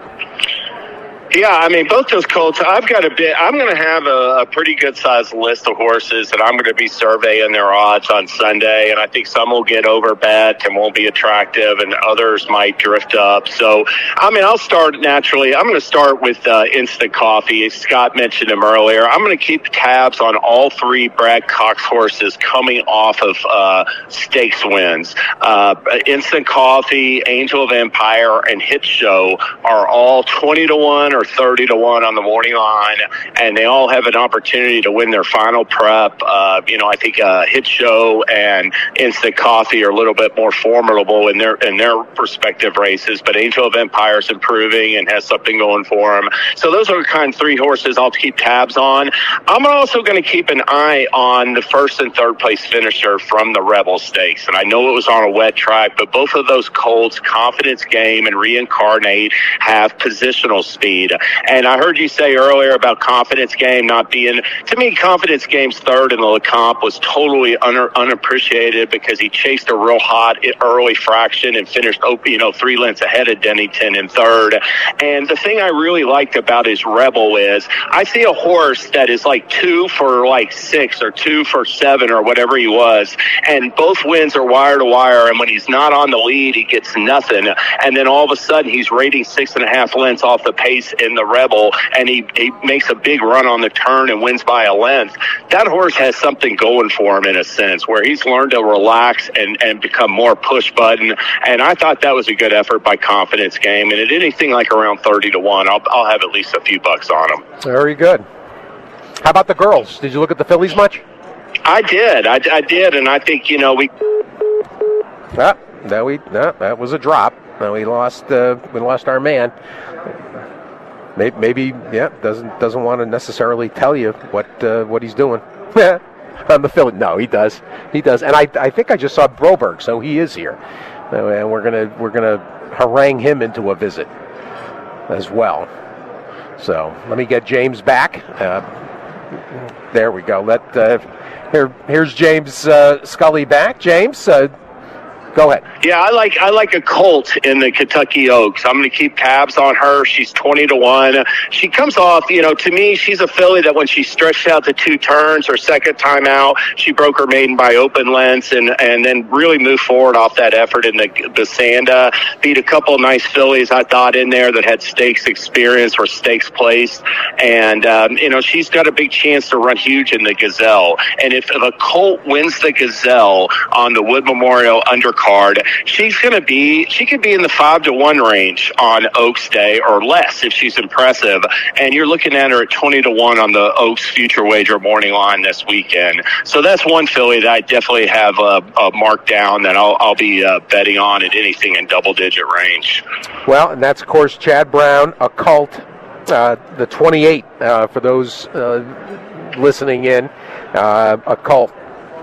Yeah, I mean, both those colts, I'm going to have a pretty good-sized list of horses that I'm going to be surveying their odds on Sunday, and I think some will get overbet and won't be attractive, and others might drift up. So, I mean, I'll start naturally. I'm going to start with Instant Coffee. Scott mentioned him earlier. I'm going to keep tabs on all three Brad Cox horses coming off of stakes wins. Instant Coffee, Angel of Empire, and Hit Show are all 20-1 or 30-1 on the morning line, and they all have an opportunity to win their final prep. I think Hit Show and Instant Coffee are a little bit more formidable in their respective races, but Angel of Empire is improving and has something going for him. So those are kind of three horses I'll keep tabs on. I'm also going to keep an eye on the first and third place finisher from the Rebel Stakes, and I know it was on a wet track, but both of those colts, Confidence Game and Reincarnate, have positional speed. And I heard you say earlier about Confidence Game not being, to me, Confidence Game's third in the LeComp was totally unappreciated because he chased a real hot early fraction and finished 3 lengths ahead of Dennington in third. And the thing I really liked about his Rebel is I see a horse that is like 2 for 6 or 2 for 7 or whatever he was, and both wins are wire to wire, and when he's not on the lead, he gets nothing. And then all of a sudden, he's rating 6.5 lengths off the pace in the Rebel, and he makes a big run on the turn and wins by a length. That horse has something going for him in a sense, where he's learned to relax and become more push button. And I thought that was a good effort by Confidence Game. And at anything like around 30-1, I'll have at least a few bucks on him. Very good. How about the girls? Did you look at the fillies much? I did. I did, and I think we. That was a drop. We lost our man. Maybe doesn't want to necessarily tell you what he's doing. On the filly, no, he does, and I think I just saw Broberg, so he is here, and we're gonna harangue him into a visit as well. So let me get James back. There we go. Here's James Scully back. James. Go ahead. Yeah, I like a colt in the Kentucky Oaks. I'm going to keep tabs on her. She's 20-1. She comes off, to me, she's a filly that when she stretched out the 2 turns, her second time out, she broke her maiden by open lengths and then really moved forward off that effort in the Sanda. Beat a couple of nice fillies, I thought, in there that had stakes experience or stakes placed. And, she's got a big chance to run huge in the Gazelle. And if a colt wins the Gazelle on the Wood Memorial undercard, she could be in the 5-1 range on Oaks Day or less if she's impressive. And you're looking at her at 20-1 on the Oaks Future Wager morning line this weekend. So that's one filly that I definitely have marked down that I'll be betting on at anything in double-digit range. Well, and that's, of course, Chad Brown, a colt, the 28 for those listening in, a colt.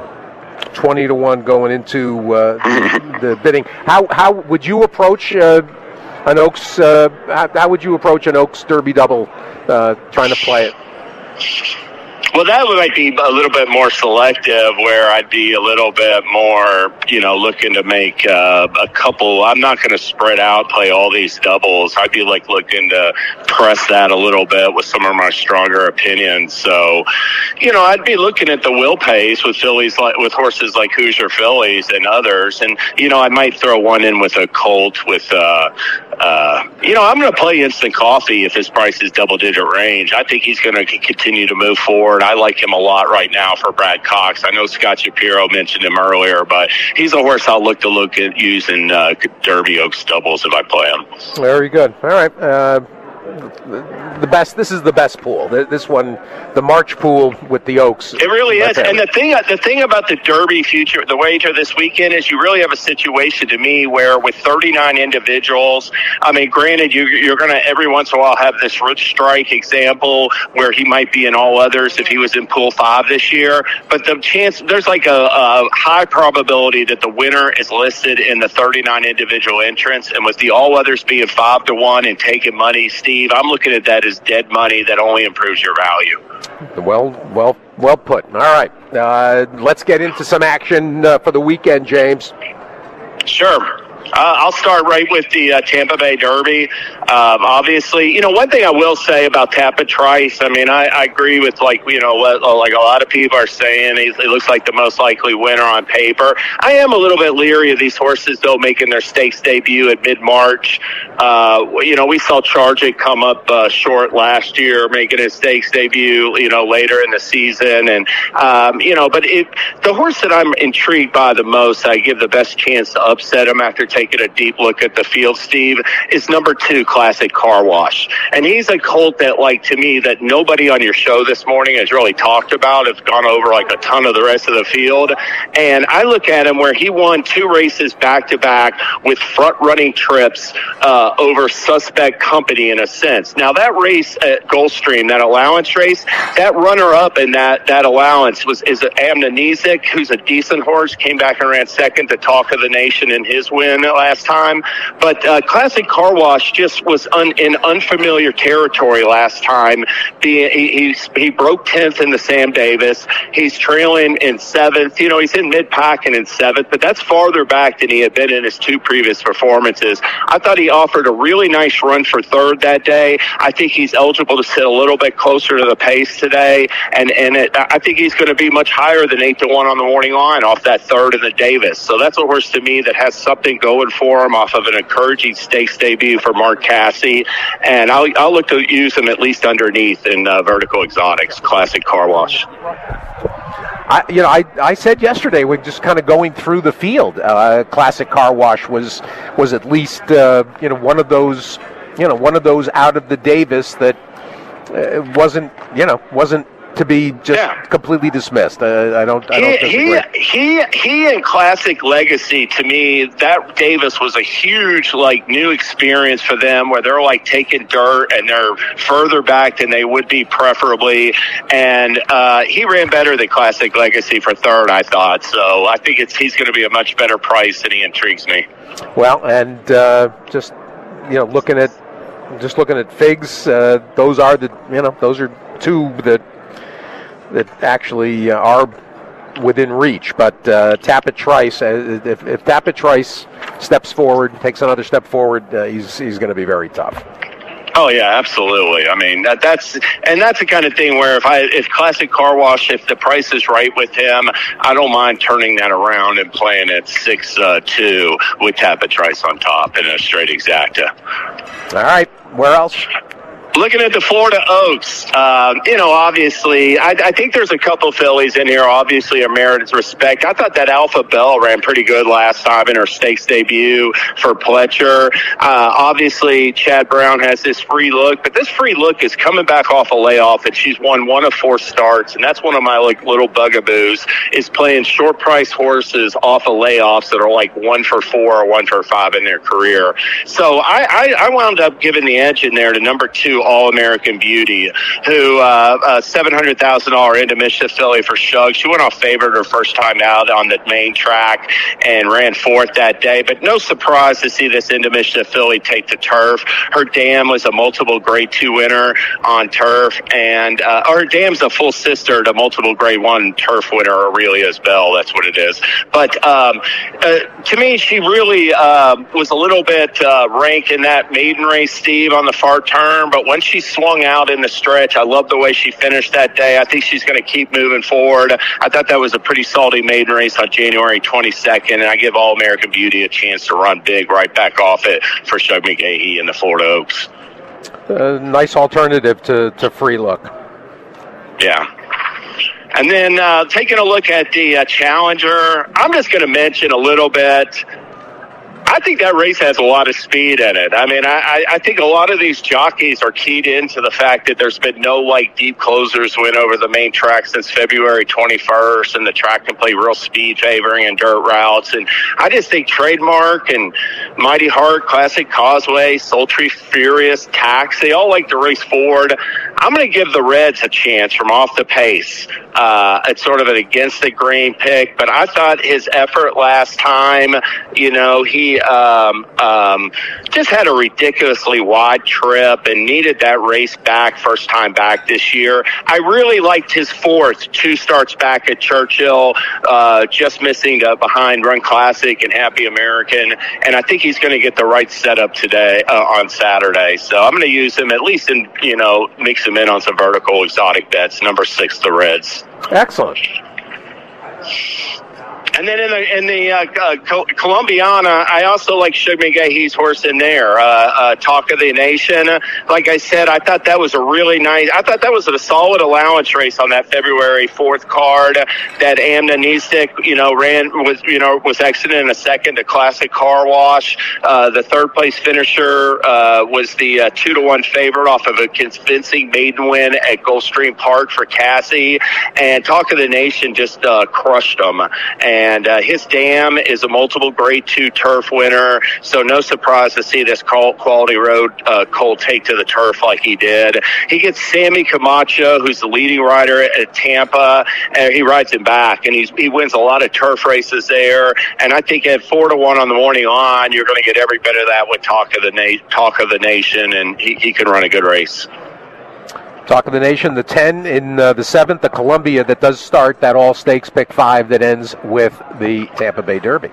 20-1 going into the bidding. How would you approach an Oaks? How would you approach an Oaks Derby double? Trying to play it. Well, that might be a little bit more selective, where I'd be a little bit more, looking to make a couple. I'm not going to spread out, play all these doubles. I'd be looking to press that a little bit with some of my stronger opinions. So, I'd be looking at the wheel pace with with horses like Hoosier Fillies and others. And, I might throw one in with a colt with I'm going to play Instant Coffee if his price is double-digit range. I think he's going to continue to move forward. I like him a lot right now for Brad Cox. I know Scott Shapiro mentioned him earlier, but he's a horse I'll look at using Derby Oaks doubles if I play him. Very good. All right. This is the best pool. This one, the March pool with the Oaks. It really is. And the thing about the Derby future, the wager this weekend, is you really have a situation to me where with 39 individuals, I mean, granted, you're going to every once in a while have this Rich Strike example where he might be in all others if he was in pool 5 this year. But the chance, there's like a high probability that the winner is listed in the 39 individual entrants. And with the all others being 5-1 and taking money, Steve, I'm looking at that as dead money that only improves your value. Well put. All right. Let's get into some action for the weekend, James. Sure. I'll start right with the Tampa Bay Derby. Obviously, one thing I will say about Tapit Trice, I mean, I agree with like a lot of people are saying he looks like the most likely winner on paper. I am a little bit leery of these horses, though, making their stakes debut at mid-March. We saw Charging come up short last year, making his stakes debut, later in the season. And, but the horse that I'm intrigued by the most, I give the best chance to upset him after taking a deep look at the field, Steve, is number 2, Classic Car Wash. And he's a colt that, to me, that nobody on your show this morning has really talked about. It's gone over a ton of the rest of the field. And I look at him where he won 2 races back-to-back with front-running trips over suspect company in a sense. Now, that race at Gulfstream, that allowance race, that runner-up in that allowance is Amnesic, who's a decent horse, came back and ran second to Talk of the Nation in his win last time. But Classic Car Wash just was in unfamiliar territory last time. He broke 10th in the Sam Davis. He's trailing in 7th. He's in mid-pack and in 7th, but that's farther back than he had been in his 2 previous performances. I thought he offered a really nice run for 3rd that day. I think he's eligible to sit a little bit closer to the pace today, and I think he's going to be much higher than 8-1 on the morning line off that 3rd in the Davis. So that's a horse to me that has something going for him off of an encouraging stakes debut for Mark Casse, and I'll look to use him at least underneath in Vertical Exotics, Classic Car Wash. I said yesterday, we're just kind of going through the field. Classic Car Wash was at least one of those out of the Davis that wasn't to be just completely dismissed. I don't disagree. He and Classic Legacy, to me, that Davis was a huge new experience for them, where they're taking dirt and they're further back than they would be preferably. And he ran better than Classic Legacy for 3rd, I thought. So I think he's going to be a much better price, and he intrigues me. Well, and just looking at figs, those are those are 2 that actually are within reach. But Tapit Trice, if Tapit Trice steps forward, takes another step forward, he's going to be very tough. Oh yeah, absolutely. I mean that's the kind of thing where if Classic Car Wash, if the price is right with him, I don't mind turning that around and playing at 6-2 with Tapit Trice on top in a straight exacta. All right, where else? Looking at the Florida Oaks, obviously, I think there's a couple fillies in here, obviously, are merited respect. I thought that Alpha Bell ran pretty good last time in her stakes debut for Pletcher. Obviously, Chad Brown has this free look, but this free look is coming back off a layoff, and she's won 1 of 4 starts, and that's one of my little bugaboos, is playing short price horses off of layoffs that are 1 for 4 or 1 for 5 in their career. So I wound up giving the edge in there to number 2, All-American Beauty, who $700,000 into Mischief filly for Shug. She went off favorite her first time out on the main track and ran 4th that day, but no surprise to see this into Mischief filly take the turf. Her dam was a multiple grade 2 winner on turf, and her dam's a full sister to multiple grade 1 turf winner Aurelia's Bell. That's what it is. But to me, she really was a little bit rank in that maiden race, Steve, on the far turn, but once she swung out in the stretch, I love the way she finished that day. I think she's going to keep moving forward. I thought that was a pretty salty maiden race on January 22nd, and I give All American Beauty a chance to run big right back off it for Shug McGahee in the Florida Oaks. Nice alternative to Free Look. Yeah. And then taking a look at the Challenger, I'm just going to mention a little bit. I think that race has a lot of speed in it. I mean, I think a lot of these jockeys are keyed into the fact that there's been no, deep closers win over the main track since February 21st, and the track can play real speed favoring and dirt routes. And I just think Trademark and Mighty Heart, Classic Causeway, Sultry Furious, Tax, they all like to race forward. I'm going to give the Reds a chance from off the pace. It's sort of an against the grain pick, but I thought his effort last time, he just had a ridiculously wide trip and needed that race back first time back this year. I really liked his fourth, 2 starts back at Churchill, just missing behind Run Classic and Happy American, and I think he's going to get the right setup today on Saturday. So I'm going to use him at least in, mix him in on some vertical exotic bets. Number 6, the Reds. Excellent. And then in the Columbiana, I also like Shug McGahee's horse in there, Talk of the Nation. Like I said, I thought that was a solid allowance race on that February 4th card that Amna Nistik, was exiting in a second to Classic Car Wash. The third place finisher was the 2-1 favorite off of a convincing maiden win at Gulfstream Park for Cassie. And Talk of the Nation just crushed them. And his dam is a multiple grade 2 turf winner, so no surprise to see this quality road colt take to the turf like he did. He gets Sammy Camacho, who's the leading rider at Tampa, and he rides him back, and he wins a lot of turf races there. And I think at 4-1 on the morning line, you're going to get every bit of that with Talk of the Nation, and he can run a good race. Talk of the Nation, the 10 in the 7th, the Columbia that does start that all-stakes pick 5 that ends with the Tampa Bay Derby.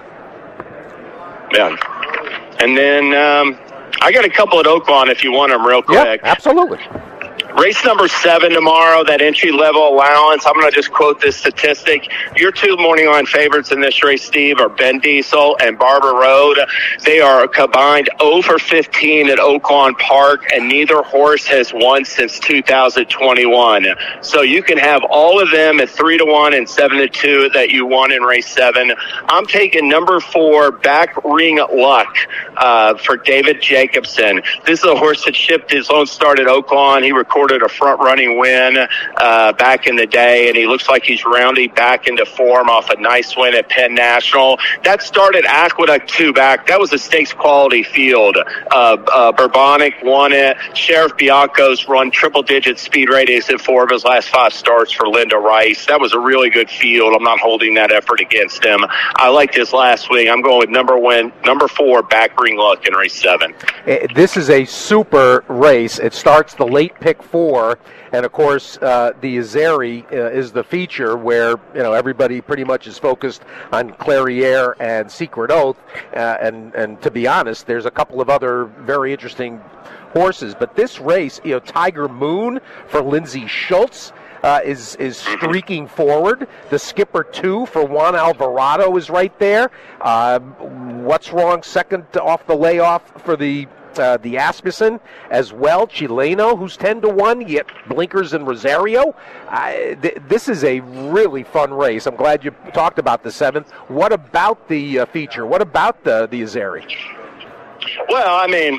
Yeah. And then I got a couple at Oaklawn if you want them real quick. Yeah, absolutely. Race number 7 tomorrow, that entry-level allowance. I'm going to just quote this statistic. Your 2 morning line favorites in this race, Steve, are Ben Diesel and Barber Road. They are combined 0 for 15 at Oaklawn Park, and neither horse has won since 2021. So you can have all of them at 3-1 and 7-2 that you won in race 7. I'm taking number 4, Back Ring Luck, for David Jacobson. This is a horse that shipped his own start at Oaklawn. He recorded a front-running win back in the day, and he looks like he's rounding back into form off a nice win at Penn National. That started Aqueduct 2 back. That was a stakes-quality field. Bourbonic won it. Sheriff Bianco's run triple-digit speed ratings in 4 of his last 5 starts for Linda Rice. That was a really good field. I'm not holding that effort against him. I liked his last swing. I'm going with number 4, Back Ring Luck in race 7. This is a super race. It starts the late pick 4, and of course the Azeri is the feature where everybody pretty much is focused on Clairiere and Secret Oath, and to be honest, there's a couple of other very interesting horses, but this race, Tiger Moon for Lindsay Schultz is streaking forward. The Skipper 2 for Juan Alvarado is right there. What's Wrong second off the layoff for the Asmussen as well. Chileno, who's 10-1. You get Blinkers and Rosario. This is a really fun race. I'm glad you talked about the 7th. What about the feature? What about the Azeri? Well, I mean,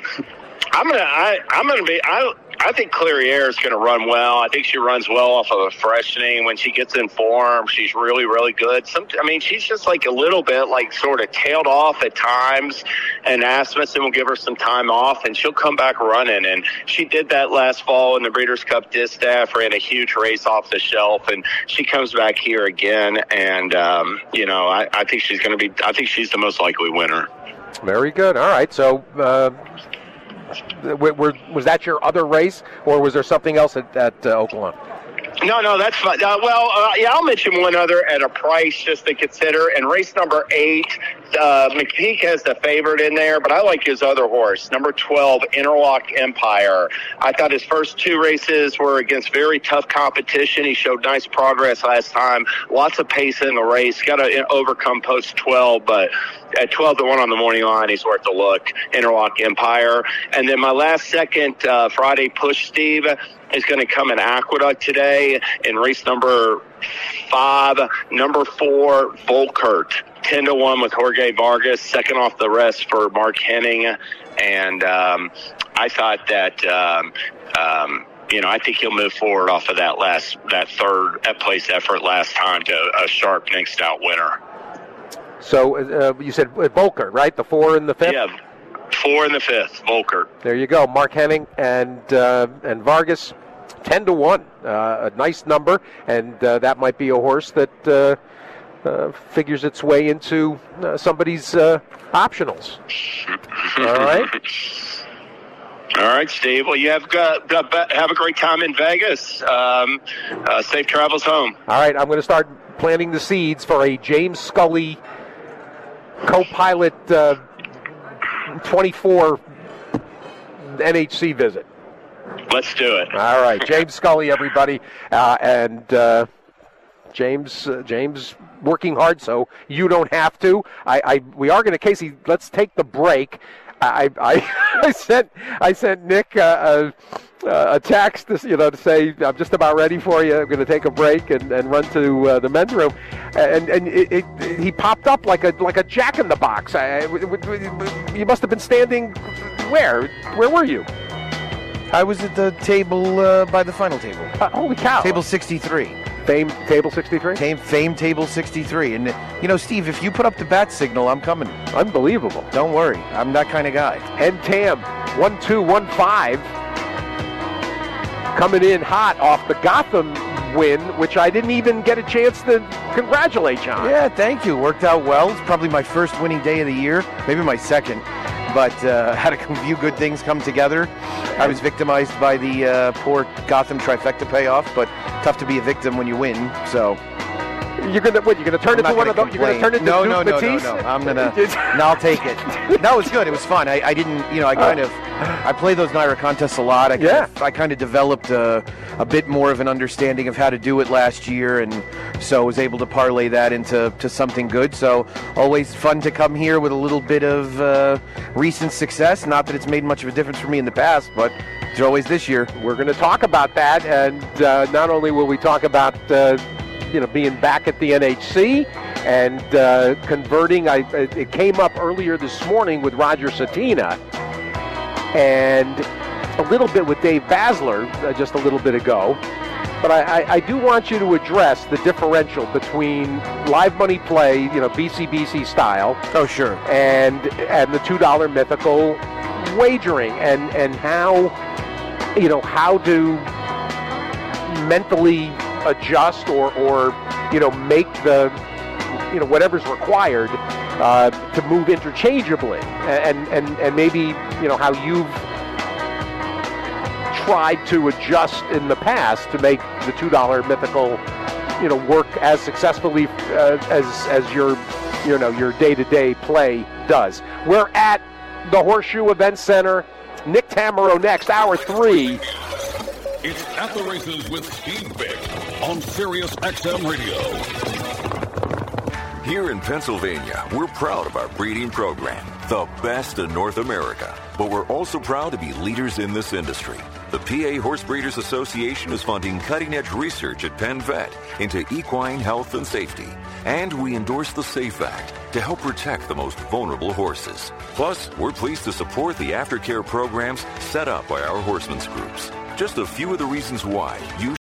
I think Clairiere is going to run well. I think she runs well off of a freshening. When she gets in form, she's really, really good. She's just like a little bit sort of tailed off at times, and Asmussen will give her some time off, and she'll come back running. And she did that last fall in the Breeders' Cup Distaff, ran a huge race off the shelf, and she comes back here again. And, I think she's going to be – I think she's the most likely winner. Very good. All right. So was that your other race, or was there something else at Oaklawn? No, that's fine. I'll mention one other at a price just to consider. And race number 8, McPeak has the favorite in there, but I like his other horse, number 12, Interlock Empire. I thought his first 2 races were against very tough competition. He showed nice progress last time. Lots of pace in the race. Got to overcome post 12, but at 12-1 on the morning line, he's worth a look. Interlock Empire. And then my last second Friday push, Steve, is going to come in Aqueduct today in race number 5, number 4, Volkert. 10-1 with Jorge Vargas, second off the rest for Mark Henning. And I thought that, I think he'll move forward off of that third place effort last time to a sharp next out winner. So you said Volkert, right? The 4 and the 5th? Yeah, 4 and the 5th, Volkert. There you go. Mark Henning and Vargas, 10-1. A nice number, and that might be a horse that figures its way into somebody's optionals. All right? All right, Steve. Well, you have a great time in Vegas. Safe travels home. All right, I'm going to start planting the seeds for a James Scully co-pilot 24 NHC visit. Let's do it. All right, James Scully, everybody, and James working hard, so you don't have to. We are going to, Casey. Let's take the break. I sent Nick a text to say I'm just about ready for you. I'm going to take a break and run to the men's room, and he popped up like a jack in the box. You must have been standing where? Where were you? I was at the table by the final table. Holy cow! Table 63. Fame table 63? Fame table 63. And, Steve, if you put up the bat signal, I'm coming. Unbelievable. Don't worry. I'm that kind of guy. And Tam, 1-2-1-5. Coming in hot off the Gotham win, which I didn't even get a chance to congratulate you on. Yeah, thank you. Worked out well. It's probably my first winning day of the year. Maybe my second. But had a few good things come together. I was victimized by the poor Gotham trifecta payoff, but tough to be a victim when you win. So you're gonna turn into one of those? You're gonna turn into no. I'm gonna. No, I'll take it. No, it was good. It was fun. I didn't. I play those NYRA contests a lot. I kind of developed a bit more of an understanding of how to do it last year, and so was able to parlay that into something good. So always fun to come here with a little bit of recent success. Not that it's made much of a difference for me in the past, but it's always this year. We're going to talk about that, and not only will we talk about being back at the NHC and converting. It came up earlier this morning with Roger Satina and a little bit with Dave Basler just a little bit ago. But I do want you to address the differential between live money play, BCBC style. Oh, sure. And the $2 mythical wagering and how to mentally adjust or make the whatever's required to move interchangeably and maybe how you've tried to adjust in the past to make the $2 mythical work as successfully as your day-to-day play does. We're at the Horseshoe Event Center. Nick Tammaro next, hour 3. It's At the Races with Steve Bick on Sirius XM Radio. Here in Pennsylvania, we're proud of our breeding program, the best in North America. But we're also proud to be leaders in this industry. The PA Horse Breeders Association is funding cutting-edge research at Penn Vet into equine health and safety. And we endorse the SAFE Act to help protect the most vulnerable horses. Plus, we're pleased to support the aftercare programs set up by our horsemen's groups. Just a few of the reasons why you